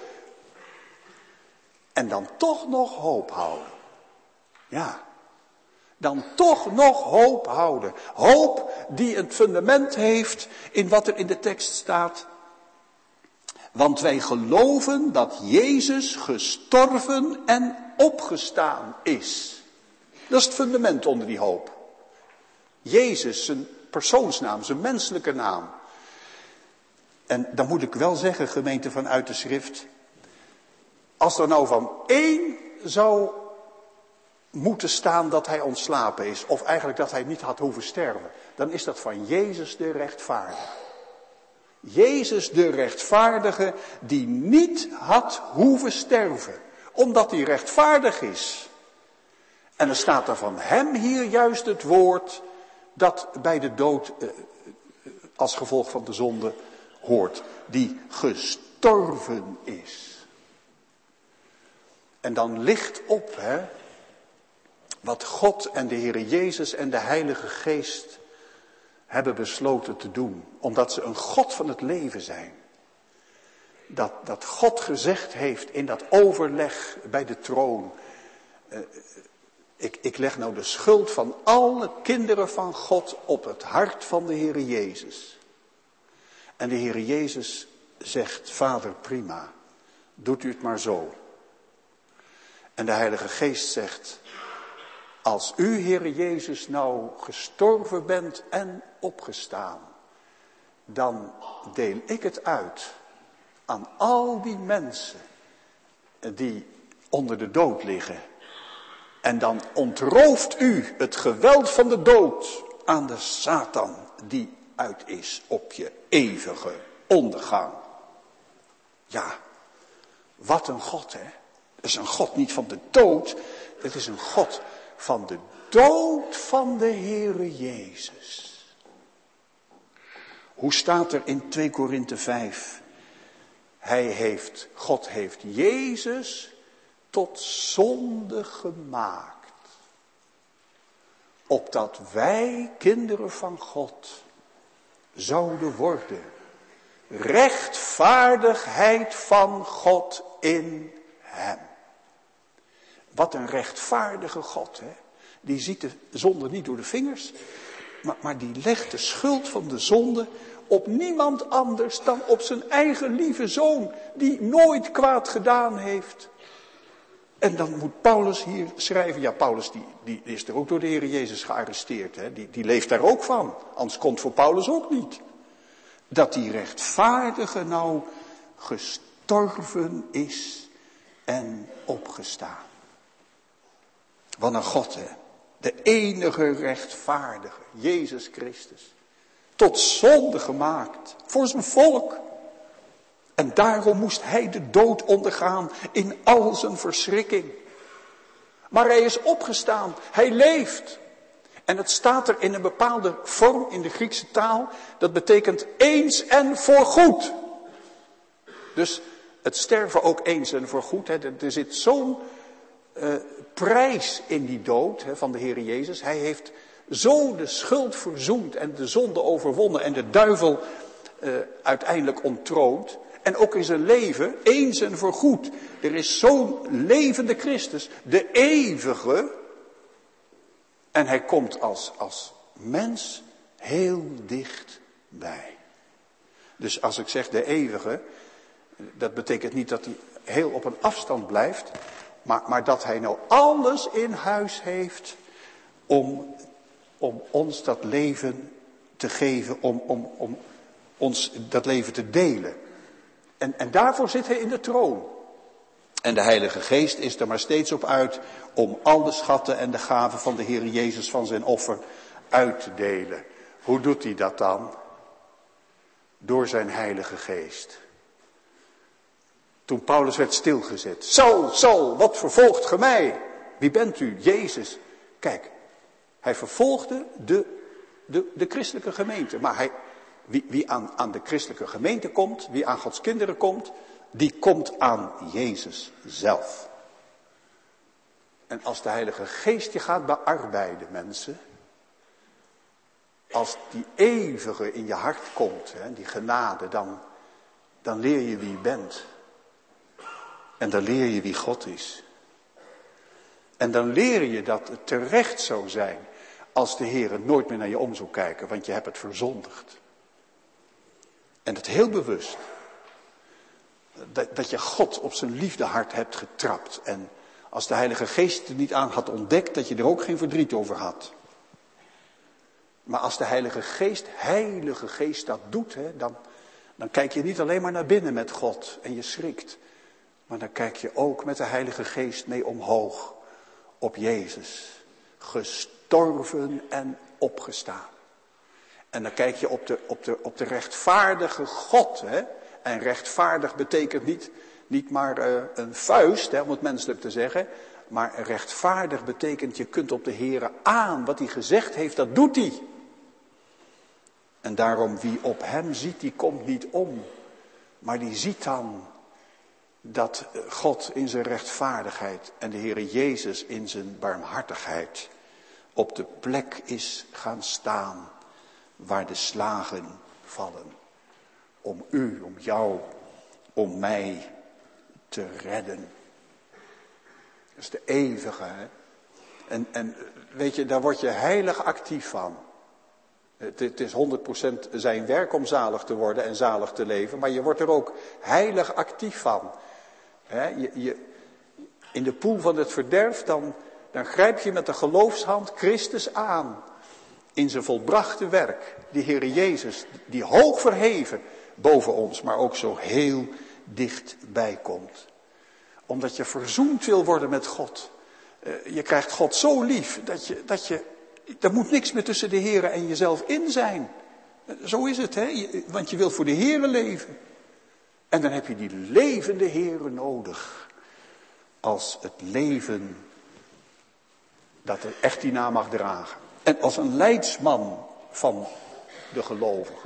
En dan toch nog hoop houden. Ja, dan toch nog hoop houden. Hoop die het fundament heeft in wat er in de tekst staat. Want wij geloven dat Jezus gestorven en opgestaan is. Dat is het fundament onder die hoop. Jezus, zijn persoonsnaam, zijn menselijke naam. En dan moet ik wel zeggen, gemeente vanuit de schrift. Als er nou van één zou moeten staan dat hij ontslapen is. Of eigenlijk dat hij niet had hoeven sterven. Dan is dat van Jezus de rechtvaardige. Jezus de rechtvaardige die niet had hoeven sterven. Omdat hij rechtvaardig is. En er staat er van hem hier juist het woord dat bij de dood als gevolg van de zonde hoort. Die gestorven is. En dan ligt op wat God en de Heere Jezus en de Heilige Geest hebben besloten te doen. Omdat ze een God van het leven zijn. Dat God gezegd heeft in dat overleg bij de troon. Ik leg nou de schuld van alle kinderen van God op het hart van de Heere Jezus. En de Heere Jezus zegt, Vader, prima. Doet u het maar zo. En de Heilige Geest zegt, als u, Heere Jezus, nou gestorven bent en opgestaan, dan deel ik het uit aan al die mensen die onder de dood liggen. En dan ontrooft u het geweld van de dood aan de Satan die uit is op je eeuwige ondergang. Ja, wat een God, hè. Het is een God niet van de dood, het is een God van de dood van de Heere Jezus. Hoe staat er in 2 Korinthe 5? God heeft Jezus tot zonde gemaakt. Opdat wij kinderen van God zouden worden. Rechtvaardigheid van God in hem. Wat een rechtvaardige God, hè. Die ziet de zonde niet door de vingers, maar die legt de schuld van de zonde op niemand anders dan op zijn eigen lieve zoon, die nooit kwaad gedaan heeft. En dan moet Paulus hier schrijven, ja, Paulus die is er ook door de Heer Jezus gearresteerd, hè? Die leeft daar ook van, anders komt voor Paulus ook niet. Dat die rechtvaardige nou gestorven is en opgestaan. Wat een God, hè. De enige rechtvaardige, Jezus Christus. Tot zonde gemaakt voor zijn volk. En daarom moest hij de dood ondergaan in al zijn verschrikking. Maar hij is opgestaan, hij leeft. En het staat er in een bepaalde vorm in de Griekse taal. Dat betekent eens en voorgoed. Dus het sterven ook eens en voorgoed. Hè. Er zit zo'n prijs in die dood, hè, van de Heer Jezus. Hij heeft zo de schuld verzoend en de zonde overwonnen en de duivel uiteindelijk onttroond. En ook in zijn leven, eens en voorgoed. Er is zo'n levende Christus, de eeuwige. En hij komt als mens heel dichtbij. Dus als ik zeg de eeuwige, dat betekent niet dat hij heel op een afstand blijft. Maar dat hij nou alles in huis heeft om ons dat leven te geven, om ons dat leven te delen. En daarvoor zit hij in de troon. En de Heilige Geest is er maar steeds op uit om al de schatten en de gaven van de Heer Jezus van zijn offer uit te delen. Hoe doet hij dat dan? Door zijn Heilige Geest. Toen Paulus werd stilgezet. Saul, wat vervolgt ge mij? Wie bent u? Jezus. Kijk, hij vervolgde de christelijke gemeente. Maar wie aan de christelijke gemeente komt, wie aan Gods kinderen komt, die komt aan Jezus zelf. En als de Heilige Geest je gaat bearbeiden, mensen, als die eeuwige in je hart komt, hè, die genade, dan leer je wie je bent. En dan leer je wie God is. En dan leer je dat het terecht zou zijn als de Heer nooit meer naar je om zou kijken, want je hebt het verzondigd. En dat heel bewust. Dat je God op zijn liefdehart hebt getrapt. En als de Heilige Geest er niet aan had ontdekt, dat je er ook geen verdriet over had. Maar als de Heilige Geest dat doet, hè, dan kijk je niet alleen maar naar binnen met God en je schrikt. Maar dan kijk je ook met de Heilige Geest mee omhoog op Jezus. Gestorven en opgestaan. En dan kijk je op de rechtvaardige God. Hè? En rechtvaardig betekent niet maar een vuist, hè, om het menselijk te zeggen. Maar rechtvaardig betekent je kunt op de Heere aan. Wat hij gezegd heeft, dat doet hij. En daarom wie op hem ziet, die komt niet om. Maar die ziet dan dat God in zijn rechtvaardigheid en de Heere Jezus in zijn barmhartigheid op de plek is gaan staan waar de slagen vallen. Om u, om jou, om mij te redden. Dat is de eeuwige. Hè? En weet je, daar word je heilig actief van. Het is 100% zijn werk om zalig te worden en zalig te leven. Maar je wordt er ook heilig actief van. In de poel van het verderf, dan grijp je met de geloofshand Christus aan. In zijn volbrachte werk. Die Heere Jezus, die hoog verheven boven ons, maar ook zo heel dichtbij komt. Omdat je verzoend wil worden met God. Je krijgt God zo lief dat je Er moet niks meer tussen de Heere en jezelf in zijn. Zo is het, hè? Want je wilt voor de Heere leven. En dan heb je die levende Heere nodig. Als het leven dat er echt die naam mag dragen. En als een leidsman van de gelovigen.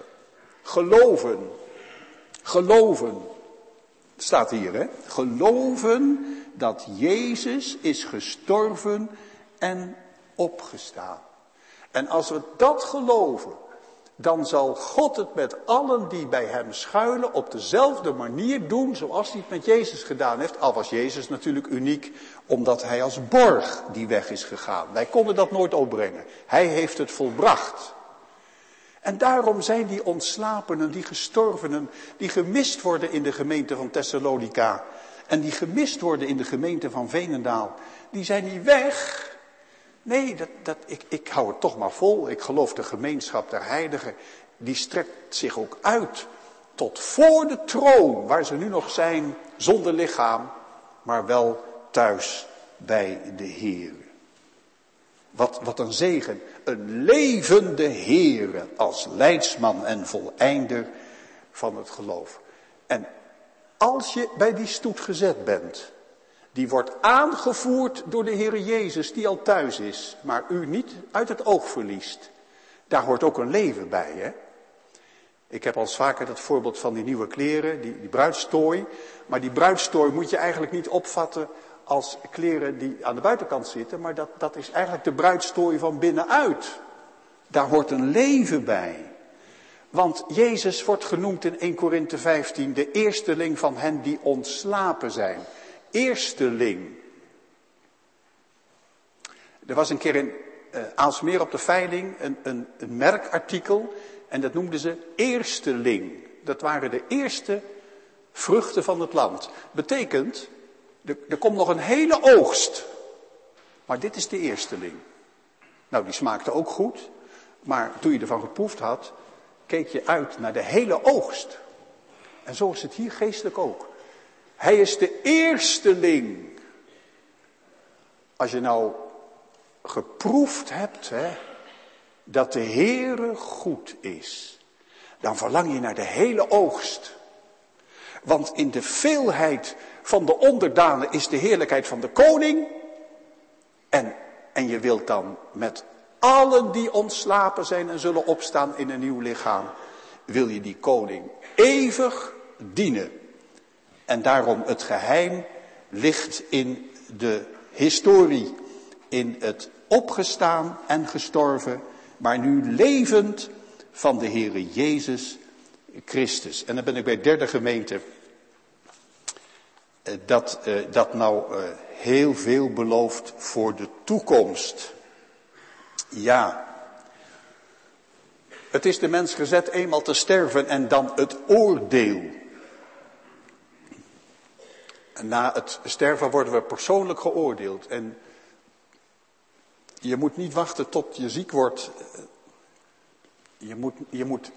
Geloven. Het staat hier, hè. Geloven dat Jezus is gestorven en opgestaan. En als we dat geloven, dan zal God het met allen die bij hem schuilen op dezelfde manier doen zoals hij het met Jezus gedaan heeft. Al was Jezus natuurlijk uniek, omdat hij als borg die weg is gegaan. Wij konden dat nooit opbrengen. Hij heeft het volbracht. En daarom zijn die ontslapenen, die gestorvenen, die gemist worden in de gemeente van Thessalonica en die gemist worden in de gemeente van Veenendaal, die zijn niet weg. Nee, ik hou het toch maar vol. Ik geloof de gemeenschap der heiligen, die strekt zich ook uit tot voor de troon, waar ze nu nog zijn, zonder lichaam, maar wel thuis bij de Heer. Wat een zegen. Een levende Heere als leidsman en voleinder van het geloof. En als je bij die stoet gezet bent, die wordt aangevoerd door de Heere Jezus die al thuis is, maar u niet uit het oog verliest. Daar hoort ook een leven bij, hè. Ik heb al eens vaker dat voorbeeld van die nieuwe kleren, die bruidstooi. Maar die bruidstooi moet je eigenlijk niet opvatten als kleren die aan de buitenkant zitten, maar dat is eigenlijk de bruidstooi van binnenuit. Daar hoort een leven bij. Want Jezus wordt genoemd in 1 Korinthe 15 de eersteling van hen die ontslapen zijn. Eersteling. Er was een keer in Aalsmeer op de veiling een merkartikel en dat noemden ze eersteling. Dat waren de eerste vruchten van het land. Betekent, er komt nog een hele oogst. Maar dit is de eersteling. Nou, die smaakte ook goed. Maar toen je ervan geproefd had, keek je uit naar de hele oogst. En zo is het hier geestelijk ook. Hij is de eersteling. Als je nou geproefd hebt, hè, dat de Heere goed is, dan verlang je naar de hele oogst. Want in de veelheid van de onderdanen is de heerlijkheid van de koning. En je wilt dan met allen die ontslapen zijn en zullen opstaan in een nieuw lichaam, wil je die koning eeuwig dienen. En daarom het geheim ligt in de historie, in het opgestaan en gestorven, maar nu levend van de Heere Jezus Christus. En dan ben ik bij de derde gemeente, dat nou heel veel belooft voor de toekomst. Ja, het is de mens gezet eenmaal te sterven en dan het oordeel. En na het sterven worden we persoonlijk geoordeeld. En je moet niet wachten tot je ziek wordt. Je moet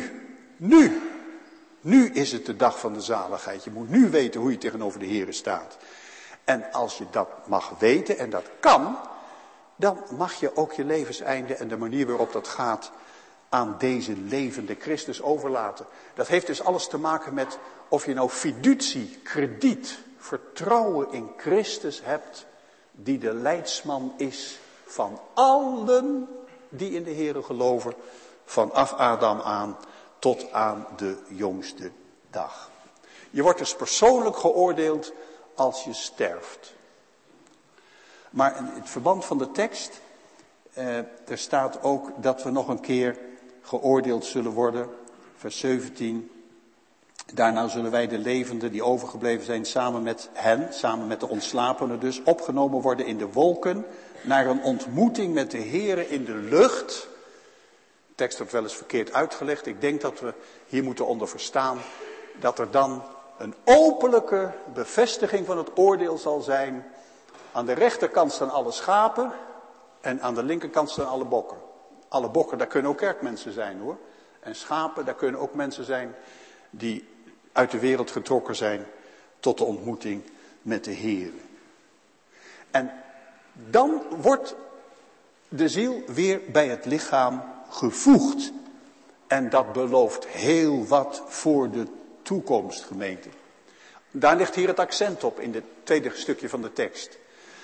nu is het de dag van de zaligheid. Je moet nu weten hoe je tegenover de Heere staat. En als je dat mag weten en dat kan, dan mag je ook je levenseinde en de manier waarop dat gaat aan deze levende Christus overlaten. Dat heeft dus alles te maken met of je nou fiducie, krediet, vertrouwen in Christus hebt, die de leidsman is van allen die in de Heere geloven, vanaf Adam aan tot aan de jongste dag. Je wordt dus persoonlijk geoordeeld als je sterft. Maar in het verband van de tekst, er staat ook dat we nog een keer geoordeeld zullen worden. Vers 17. Daarna zullen wij de levenden die overgebleven zijn samen met hen, samen met de ontslapenen dus, opgenomen worden in de wolken naar een ontmoeting met de Heere in de lucht. De tekst wordt wel eens verkeerd uitgelegd. Ik denk dat we hier moeten onder verstaan dat er dan een openlijke bevestiging van het oordeel zal zijn. Aan de rechterkant staan alle schapen en aan de linkerkant staan alle bokken. Alle bokken, daar kunnen ook kerkmensen zijn hoor. En schapen, daar kunnen ook mensen zijn die uit de wereld getrokken zijn tot de ontmoeting met de Heer. En dan wordt de ziel weer bij het lichaam gevoegd. En dat belooft heel wat voor de toekomst, gemeente. Daar ligt hier het accent op in het tweede stukje van de tekst.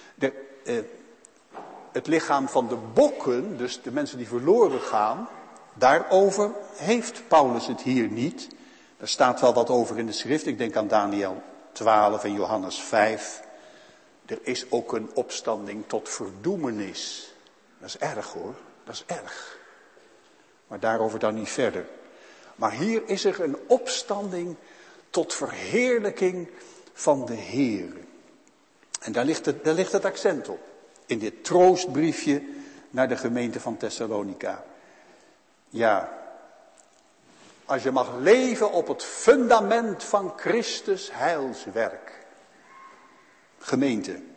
Het lichaam van de bokken, dus de mensen die verloren gaan, daarover heeft Paulus het hier niet. Er staat wel wat over in de schrift, ik denk aan Daniel 12 en Johannes 5. Er is ook een opstanding tot verdoemenis. Dat is erg hoor, dat is erg. Maar daarover dan niet verder. Maar hier is er een opstanding tot verheerlijking van de Heer. En daar ligt het accent op. In dit troostbriefje naar de gemeente van Thessalonica. Ja, als je mag leven op het fundament van Christus heilswerk. Gemeente.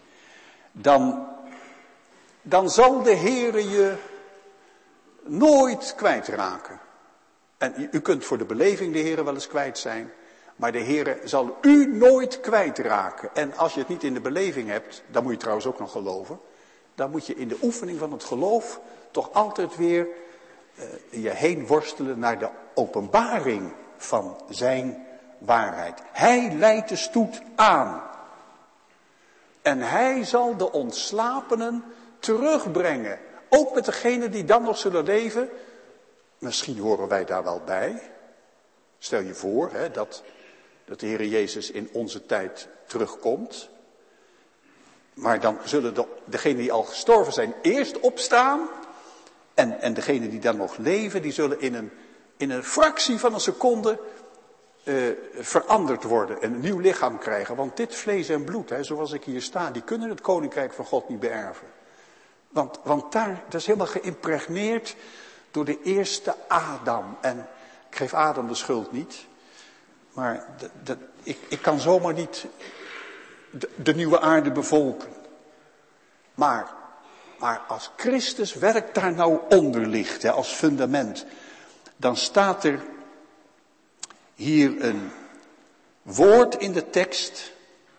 Dan zal de Heere je nooit kwijtraken. En u kunt voor de beleving de Heere wel eens kwijt zijn. Maar de Heere zal u nooit kwijtraken. En als je het niet in de beleving hebt, dan moet je trouwens ook nog geloven. Dan moet je in de oefening van het geloof toch altijd weer je heen worstelen naar de openbaring van zijn waarheid. Hij leidt de stoet aan. En hij zal de ontslapenen terugbrengen. Ook met degenen die dan nog zullen leven. Misschien horen wij daar wel bij. Stel je voor dat de Heer Jezus in onze tijd terugkomt. Maar dan zullen degenen die al gestorven zijn eerst opstaan. En degenen die dan nog leven, die zullen in een fractie van een seconde veranderd worden. En een nieuw lichaam krijgen. Want dit vlees en bloed, zoals ik hier sta, die kunnen het koninkrijk van God niet beërven. Want dat is helemaal geïmpregneerd door de eerste Adam. En ik geef Adam de schuld niet. Maar ik kan zomaar niet de nieuwe aarde bevolken. Maar als Christus werk daar nou onder ligt, als fundament. Dan staat er hier een woord in de tekst.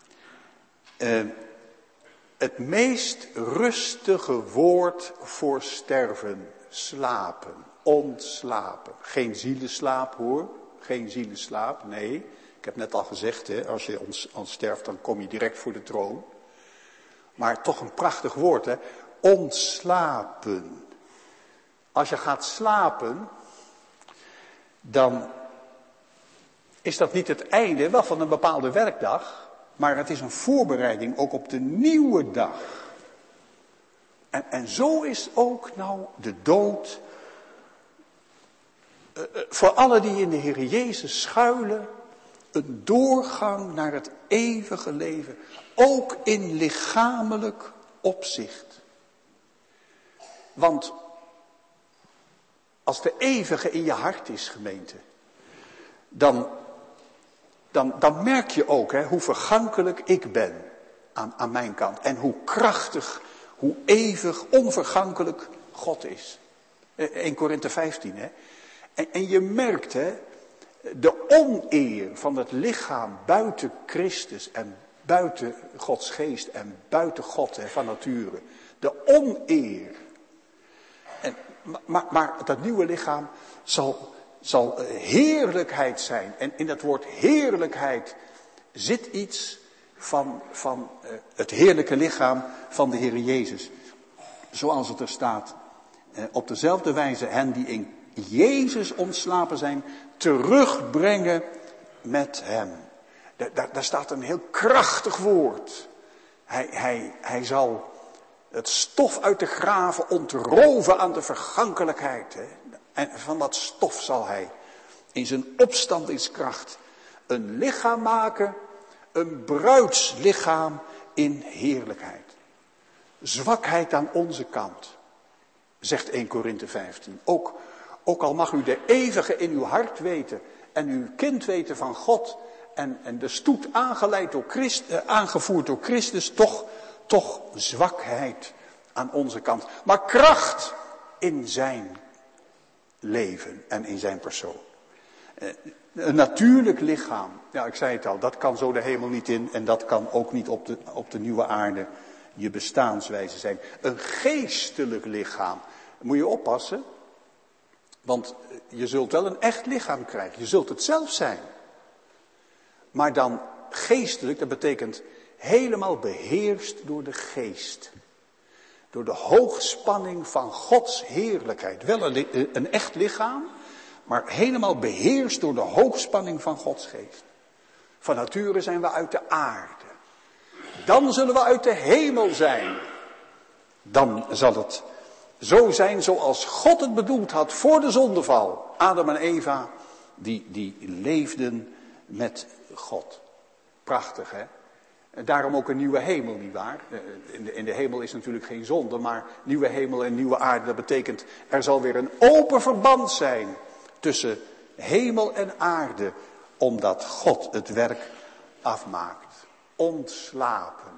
Het meest rustige woord voor sterven. Slapen, ontslapen. Geen zieleslaap hoor, geen zieleslaap, nee. Ik heb net al gezegd, als je ontsterft dan kom je direct voor de troon. Maar toch een prachtig woord, ontslapen. Als je gaat slapen, dan is dat niet het einde, wel van een bepaalde werkdag. Maar het is een voorbereiding ook op de nieuwe dag. En zo is ook nou de dood. Voor alle die in de Heer Jezus schuilen. Een doorgang naar het eeuwige leven. Ook in lichamelijk opzicht. Want als de eeuwige in je hart is, gemeente. Dan merk je ook hoe vergankelijk ik ben aan mijn kant. En hoe krachtig, hoe eeuwig, onvergankelijk God is. 1 Korinthe 15. En je merkt de oneer van het lichaam buiten Christus en buiten Gods geest en buiten God van nature. De oneer. Maar dat nieuwe lichaam zal heerlijkheid zijn. En in dat woord heerlijkheid zit iets van het heerlijke lichaam van de Heer Jezus. Zoals het er staat. Op dezelfde wijze hen die in Jezus ontslapen zijn, terugbrengen met hem. Daar staat een heel krachtig woord. Hij zal het stof uit de graven ontroven aan de vergankelijkheid. En van dat stof zal hij in zijn opstandingskracht een lichaam maken, een bruidslichaam in heerlijkheid. Zwakheid aan onze kant, zegt 1 Korinthe 15. Ook al mag u de eeuwige in uw hart weten en uw kind weten van God en de stoet aangevoerd door Christus, toch zwakheid aan onze kant. Maar kracht in zijn leven en in zijn persoon. Een natuurlijk lichaam, ja ik zei het al, dat kan zo de hemel niet in en dat kan ook niet op de nieuwe aarde. je bestaanswijze zijn. Een geestelijk lichaam. Moet je oppassen, want je zult wel een echt lichaam krijgen. Je zult het zelf zijn. Maar dan geestelijk, dat betekent helemaal beheerst door de geest. Door de hoogspanning van Gods heerlijkheid. Wel een echt lichaam, maar helemaal beheerst door de hoogspanning van Gods geest. Van nature zijn we uit de aarde. Dan zullen we uit de hemel zijn. Dan zal het zo zijn zoals God het bedoeld had voor de zondeval. Adam en Eva, die leefden met God. Prachtig, hè? En daarom ook een nieuwe hemel, nietwaar? In de hemel is natuurlijk geen zonde, maar nieuwe hemel en nieuwe aarde, dat betekent er zal weer een open verband zijn tussen hemel en aarde, omdat God het werk afmaakt. Ontslapen.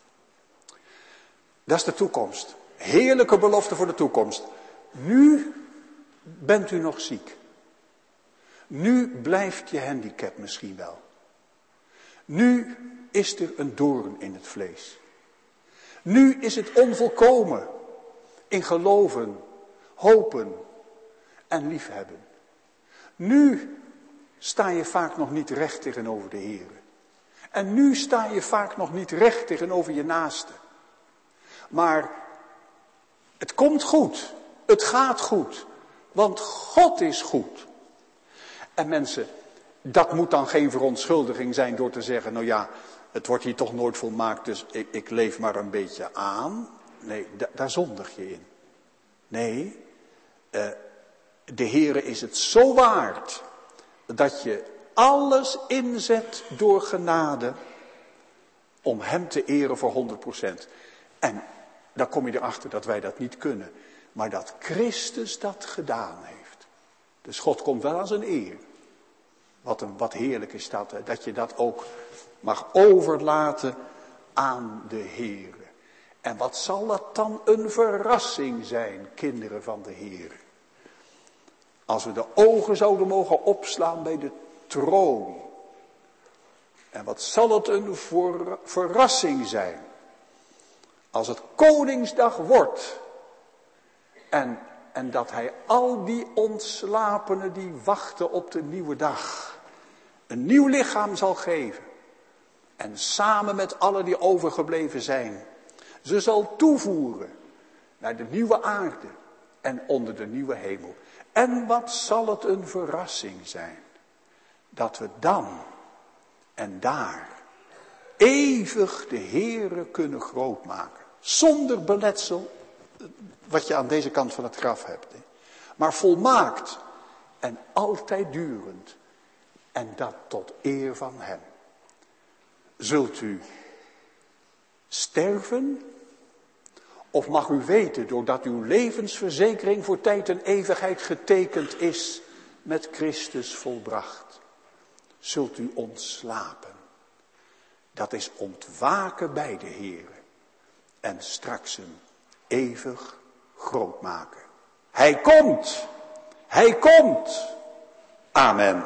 Dat is de toekomst. Heerlijke belofte voor de toekomst. Nu bent u nog ziek. Nu blijft je handicap misschien wel. Nu is er een doorn in het vlees. Nu is het onvolkomen in geloven, hopen en liefhebben. Nu sta je vaak nog niet recht tegenover de Heer. En nu sta je vaak nog niet recht tegenover je naaste. Maar het komt goed. Het gaat goed. Want God is goed. En mensen, dat moet dan geen verontschuldiging zijn door te zeggen, nou ja, het wordt hier toch nooit volmaakt, dus ik leef maar een beetje aan. Nee, daar zondig je in. Nee, de Heere is het zo waard dat je alles inzet door genade om hem te eren voor 100%. En dan kom je erachter dat wij dat niet kunnen, maar dat Christus dat gedaan heeft. Dus God komt wel als een eer. Wat heerlijk is dat, hè? Dat je dat ook mag overlaten aan de Heere. En wat zal dat dan een verrassing zijn, kinderen van de Heere. Als we de ogen zouden mogen opslaan bij de troon. En wat zal het een verrassing zijn. Als het Koningsdag wordt. En dat hij al die ontslapenen die wachten op de nieuwe dag een nieuw lichaam zal geven. En samen met allen die overgebleven zijn, ze zal toevoeren naar de nieuwe aarde en onder de nieuwe hemel. En wat zal het een verrassing zijn, dat we dan en daar eeuwig de Heere kunnen grootmaken. Zonder beletsel, wat je aan deze kant van het graf hebt. Maar volmaakt en altijd durend. En dat tot eer van hem. Zult u sterven? Of mag u weten, doordat uw levensverzekering voor tijd en eeuwigheid getekend is, met Christus volbracht? Zult u ontslapen? Dat is ontwaken bij de Heere. En straks hem eeuwig groot maken. Hij komt! Hij komt! Amen.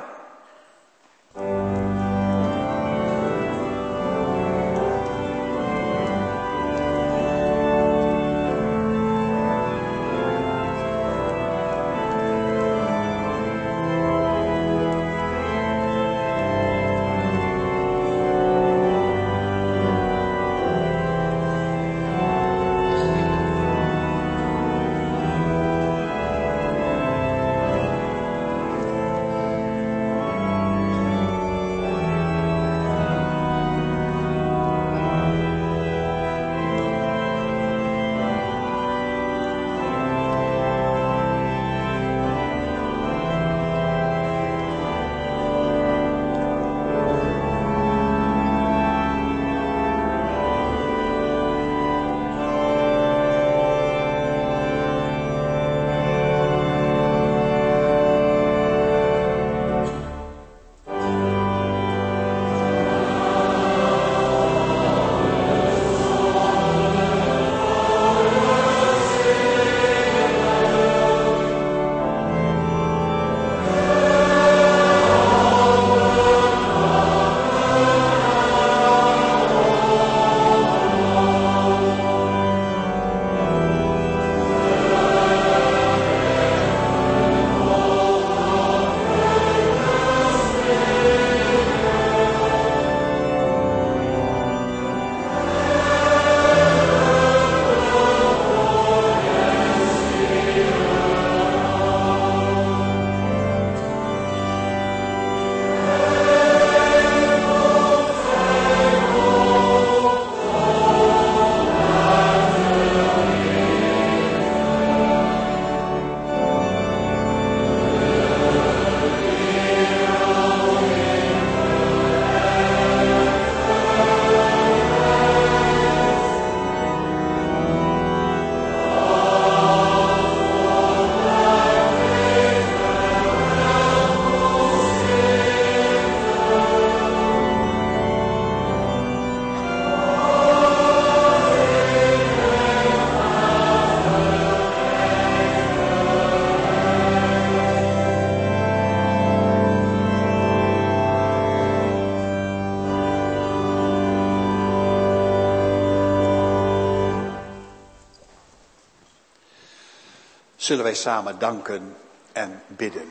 Zullen wij samen danken en bidden.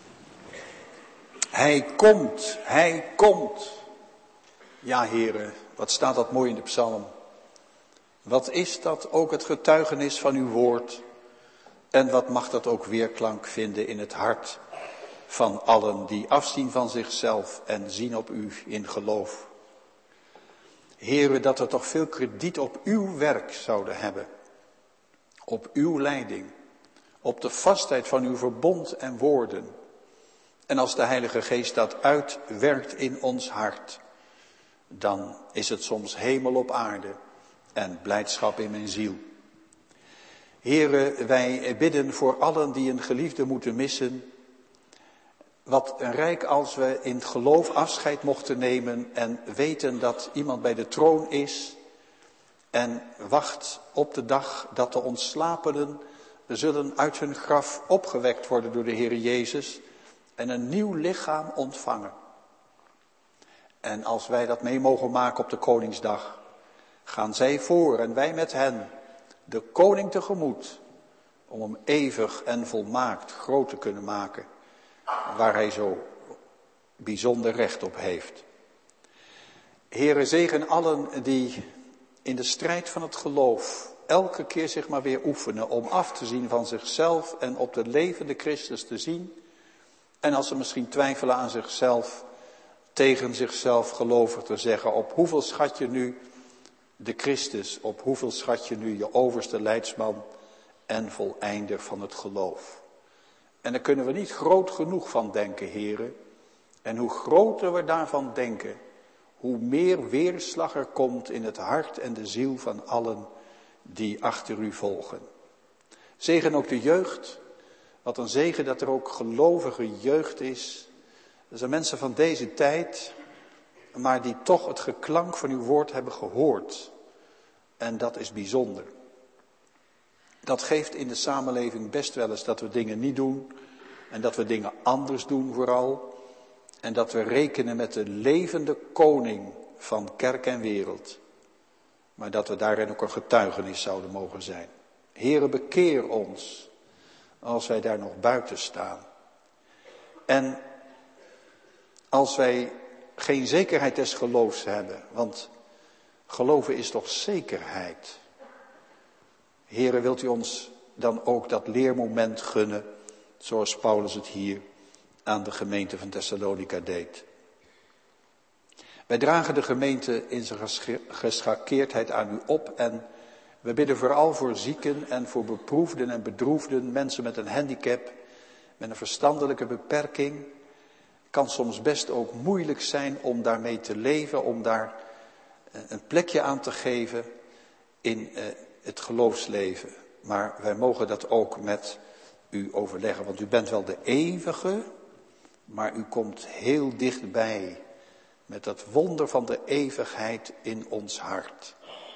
Hij komt, hij komt. Ja, heren, wat staat dat mooi in de psalm. Wat is dat ook het getuigenis van uw woord. En wat mag dat ook weerklank vinden in het hart van allen die afzien van zichzelf en zien op u in geloof. Heren, dat we toch veel krediet op uw werk zouden hebben. Op uw leiding. Op de vastheid van uw verbond en woorden. En als de Heilige Geest dat uitwerkt in ons hart, dan is het soms hemel op aarde en blijdschap in mijn ziel. Heren, wij bidden voor allen die een geliefde moeten missen. Wat een rijk als we in het geloof afscheid mochten nemen en weten dat iemand bij de troon is en wacht op de dag dat de ontslapenen zullen uit hun graf opgewekt worden door de Heer Jezus en een nieuw lichaam ontvangen. En als wij dat mee mogen maken op de Koningsdag, gaan zij voor en wij met hen de koning tegemoet om hem eeuwig en volmaakt groot te kunnen maken, waar hij zo bijzonder recht op heeft. Heere, zegen allen die in de strijd van het geloof elke keer zich maar weer oefenen om af te zien van zichzelf en op de levende Christus te zien. En als ze misschien twijfelen aan zichzelf, tegen zichzelf gelovig te zeggen, op hoeveel schat je nu de Christus, op hoeveel schat je nu je overste leidsman en voleinder van het geloof. En daar kunnen we niet groot genoeg van denken, heren. En hoe groter we daarvan denken, hoe meer weerslag er komt in het hart en de ziel van allen die achter u volgen. Zegen ook de jeugd. Wat een zegen dat er ook gelovige jeugd is. Dat zijn mensen van deze tijd, maar die toch het geklank van uw woord hebben gehoord. En dat is bijzonder. Dat geeft in de samenleving best wel eens dat we dingen niet doen. En dat we dingen anders doen vooral. En dat we rekenen met de levende koning van kerk en wereld. Maar dat we daarin ook een getuigenis zouden mogen zijn. Heere, bekeer ons als wij daar nog buiten staan. En als wij geen zekerheid des geloofs hebben, want geloven is toch zekerheid. Heere, wilt u ons dan ook dat leermoment gunnen, zoals Paulus het hier aan de gemeente van Thessalonica deed. Wij dragen de gemeente in zijn geschakeerdheid aan u op en we bidden vooral voor zieken en voor beproefden en bedroefden, mensen met een handicap, met een verstandelijke beperking. Het kan soms best ook moeilijk zijn om daarmee te leven, om daar een plekje aan te geven in het geloofsleven. Maar wij mogen dat ook met u overleggen, want u bent wel de eeuwige, maar u komt heel dichtbij met dat wonder van de eeuwigheid in ons hart.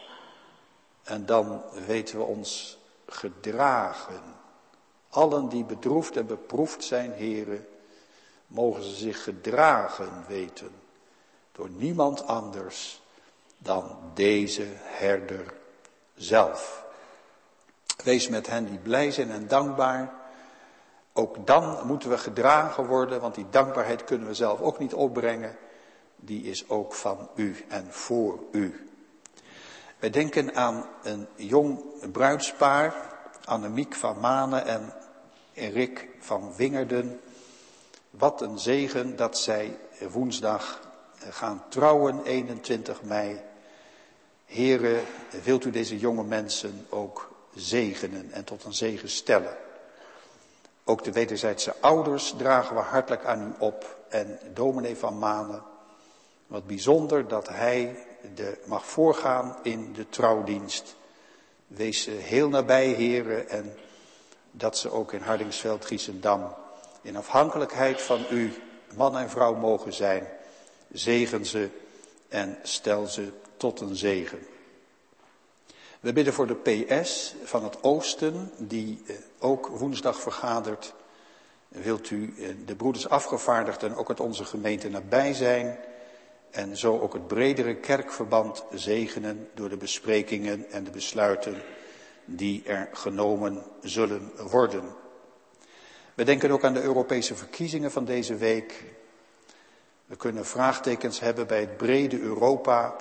En dan weten we ons gedragen. Allen die bedroefd en beproefd zijn, heren, mogen ze zich gedragen weten door niemand anders dan deze herder zelf. Wees met hen die blij zijn en dankbaar. Ook dan moeten we gedragen worden, want die dankbaarheid kunnen we zelf ook niet opbrengen. Die is ook van u en voor u. Wij denken aan een jong bruidspaar, Annemiek van Manen en Erik van Wingerden. Wat een zegen dat zij woensdag gaan trouwen, 21 mei. Here, wilt u deze jonge mensen ook zegenen en tot een zegen stellen. Ook de wederzijdse ouders dragen we hartelijk aan u op. En dominee van Manen, wat bijzonder dat hij mag voorgaan in de trouwdienst. Wees ze heel nabij, heren, en dat ze ook in Hardingsveld, Giessendam in afhankelijkheid van u man en vrouw mogen zijn. Zegen ze en stel ze tot een zegen. We bidden voor de PS van het Oosten, die ook woensdag vergadert. Wilt u de broeders afgevaardigden ook uit onze gemeente nabij zijn en zo ook het bredere kerkverband zegenen door de besprekingen en de besluiten die er genomen zullen worden. We denken ook aan de Europese verkiezingen van deze week. We kunnen vraagtekens hebben bij het brede Europa.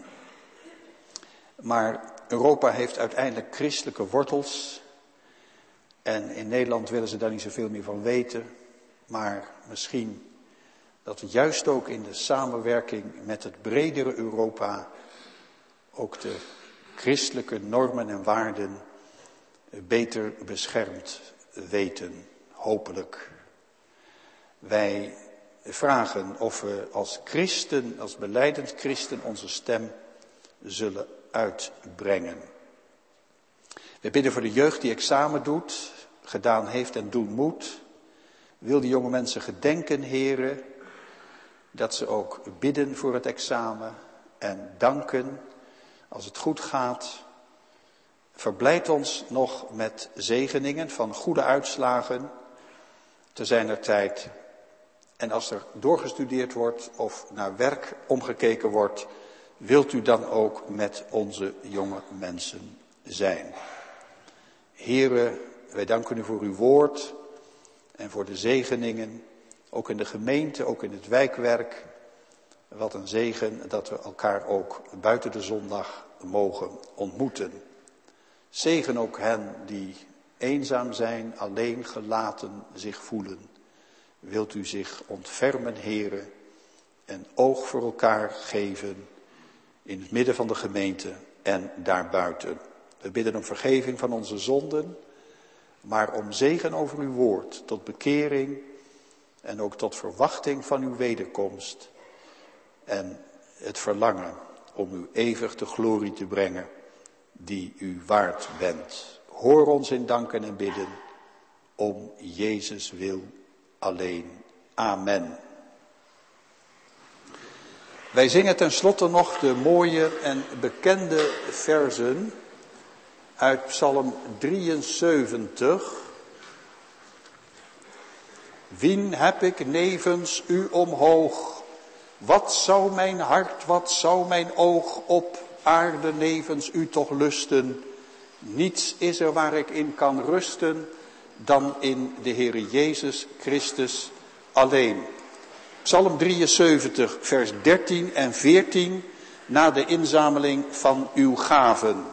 Maar Europa heeft uiteindelijk christelijke wortels. En in Nederland willen ze daar niet zoveel meer van weten. Maar misschien dat we juist ook in de samenwerking met het bredere Europa ook de christelijke normen en waarden beter beschermd weten, hopelijk. Wij vragen of we als christen, als belijdend christen, onze stem zullen uitbrengen. We bidden voor de jeugd die examen doet, gedaan heeft en doen moet. Wil die jonge mensen gedenken, Heere, dat ze ook bidden voor het examen en danken als het goed gaat. Verblijd ons nog met zegeningen van goede uitslagen te zijner tijd. En als er doorgestudeerd wordt of naar werk omgekeken wordt, wilt u dan ook met onze jonge mensen zijn. Heere, wij danken u voor uw woord en voor de zegeningen, ook in de gemeente, ook in het wijkwerk. Wat een zegen dat we elkaar ook buiten de zondag mogen ontmoeten. Zegen ook hen die eenzaam zijn, alleen gelaten zich voelen. Wilt u zich ontfermen, Heere, en oog voor elkaar geven in het midden van de gemeente en daarbuiten. We bidden om vergeving van onze zonden, maar om zegen over uw woord, tot bekering en ook tot verwachting van uw wederkomst. En het verlangen om u eeuwig de glorie te brengen die u waard bent. Hoor ons in danken en bidden om Jezus wil alleen. Amen. Wij zingen tenslotte nog de mooie en bekende versen uit Psalm 73. Wien heb ik nevens u omhoog? Wat zou mijn hart, wat zou mijn oog op aarde nevens u toch lusten? Niets is er waar ik in kan rusten dan in de Heere Jezus Christus alleen. Psalm 73, vers 13 en 14, na de inzameling van uw gaven.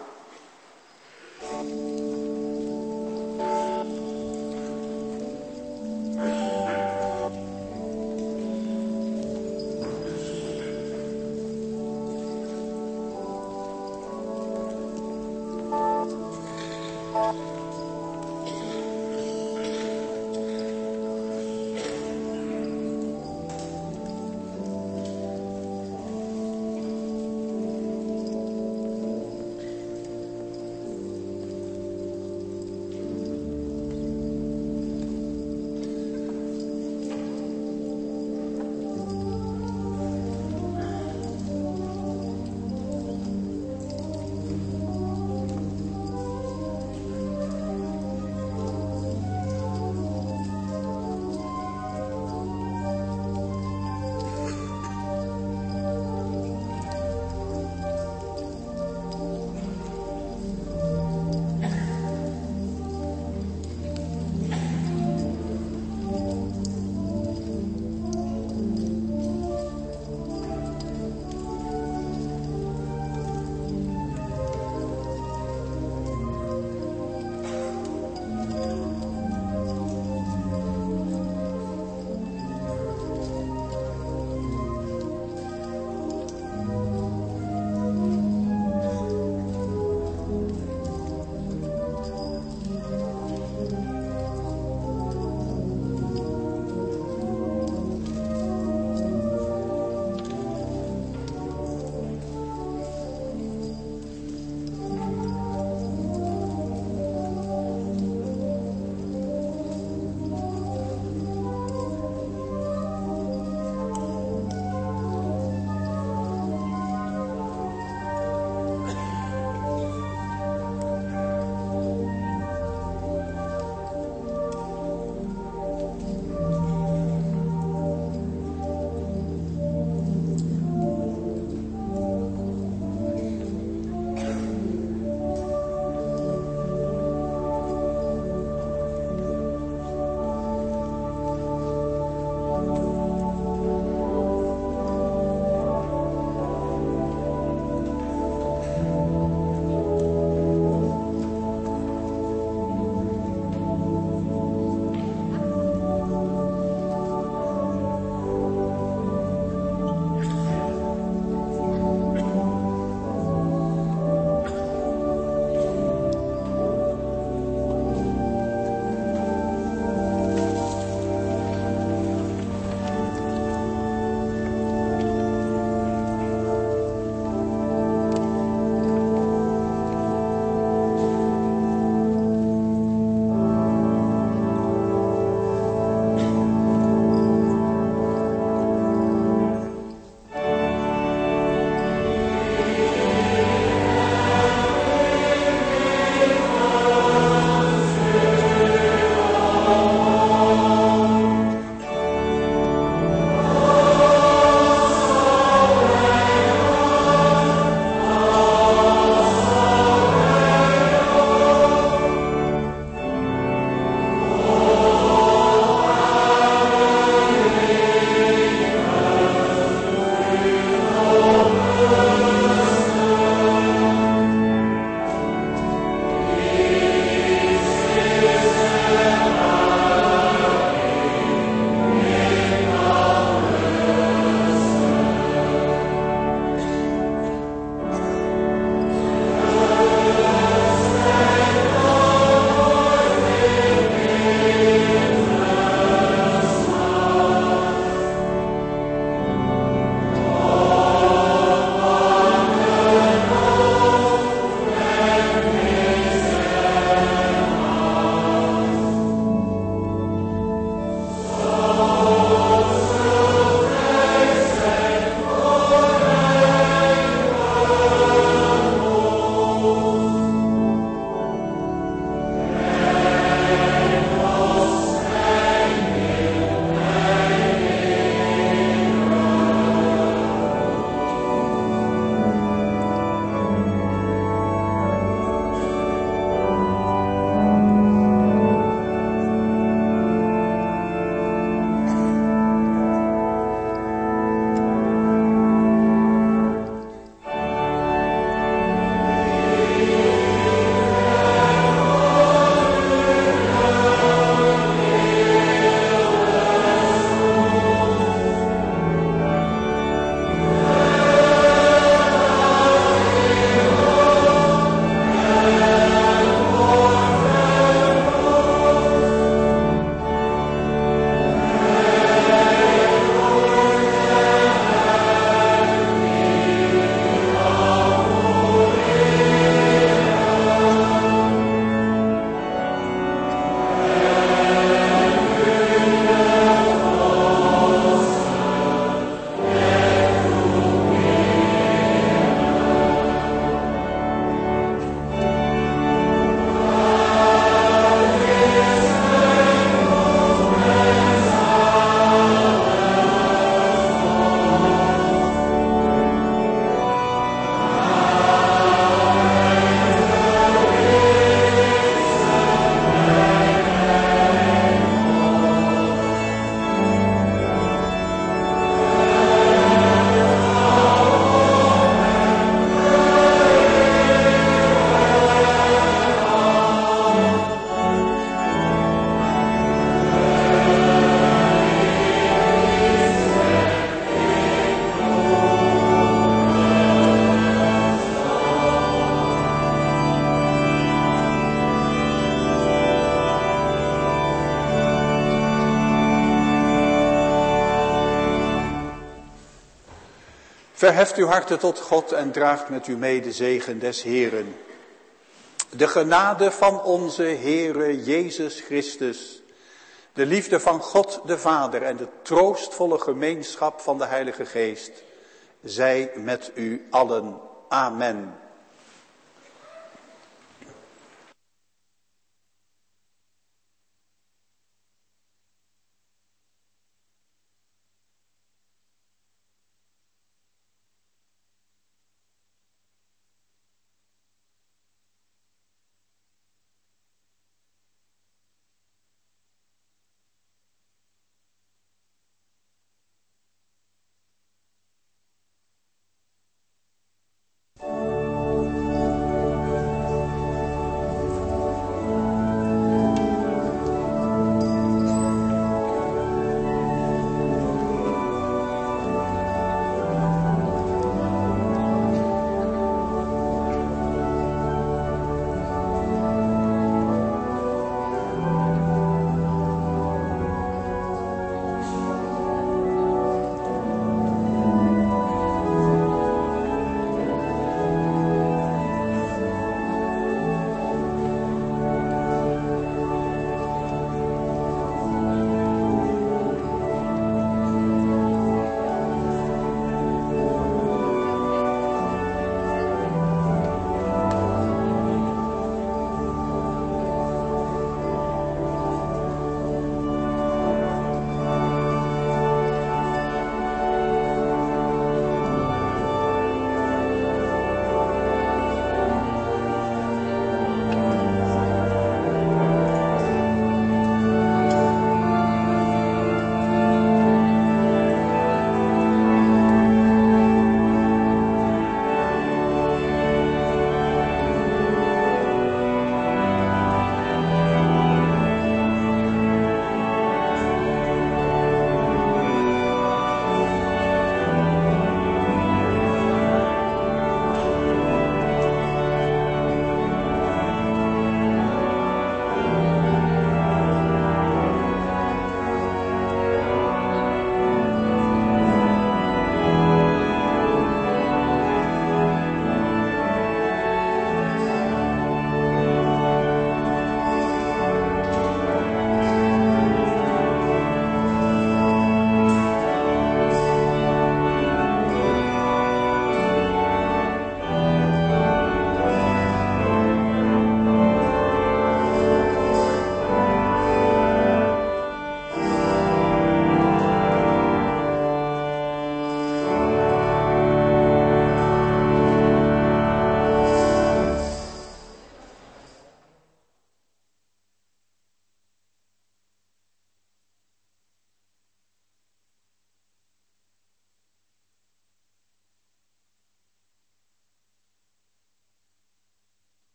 Verheft uw harten tot God en draagt met u mee de zegen des Heeren. De genade van onze Heere Jezus Christus, de liefde van God de Vader en de troostvolle gemeenschap van de Heilige Geest, zij met u allen. Amen.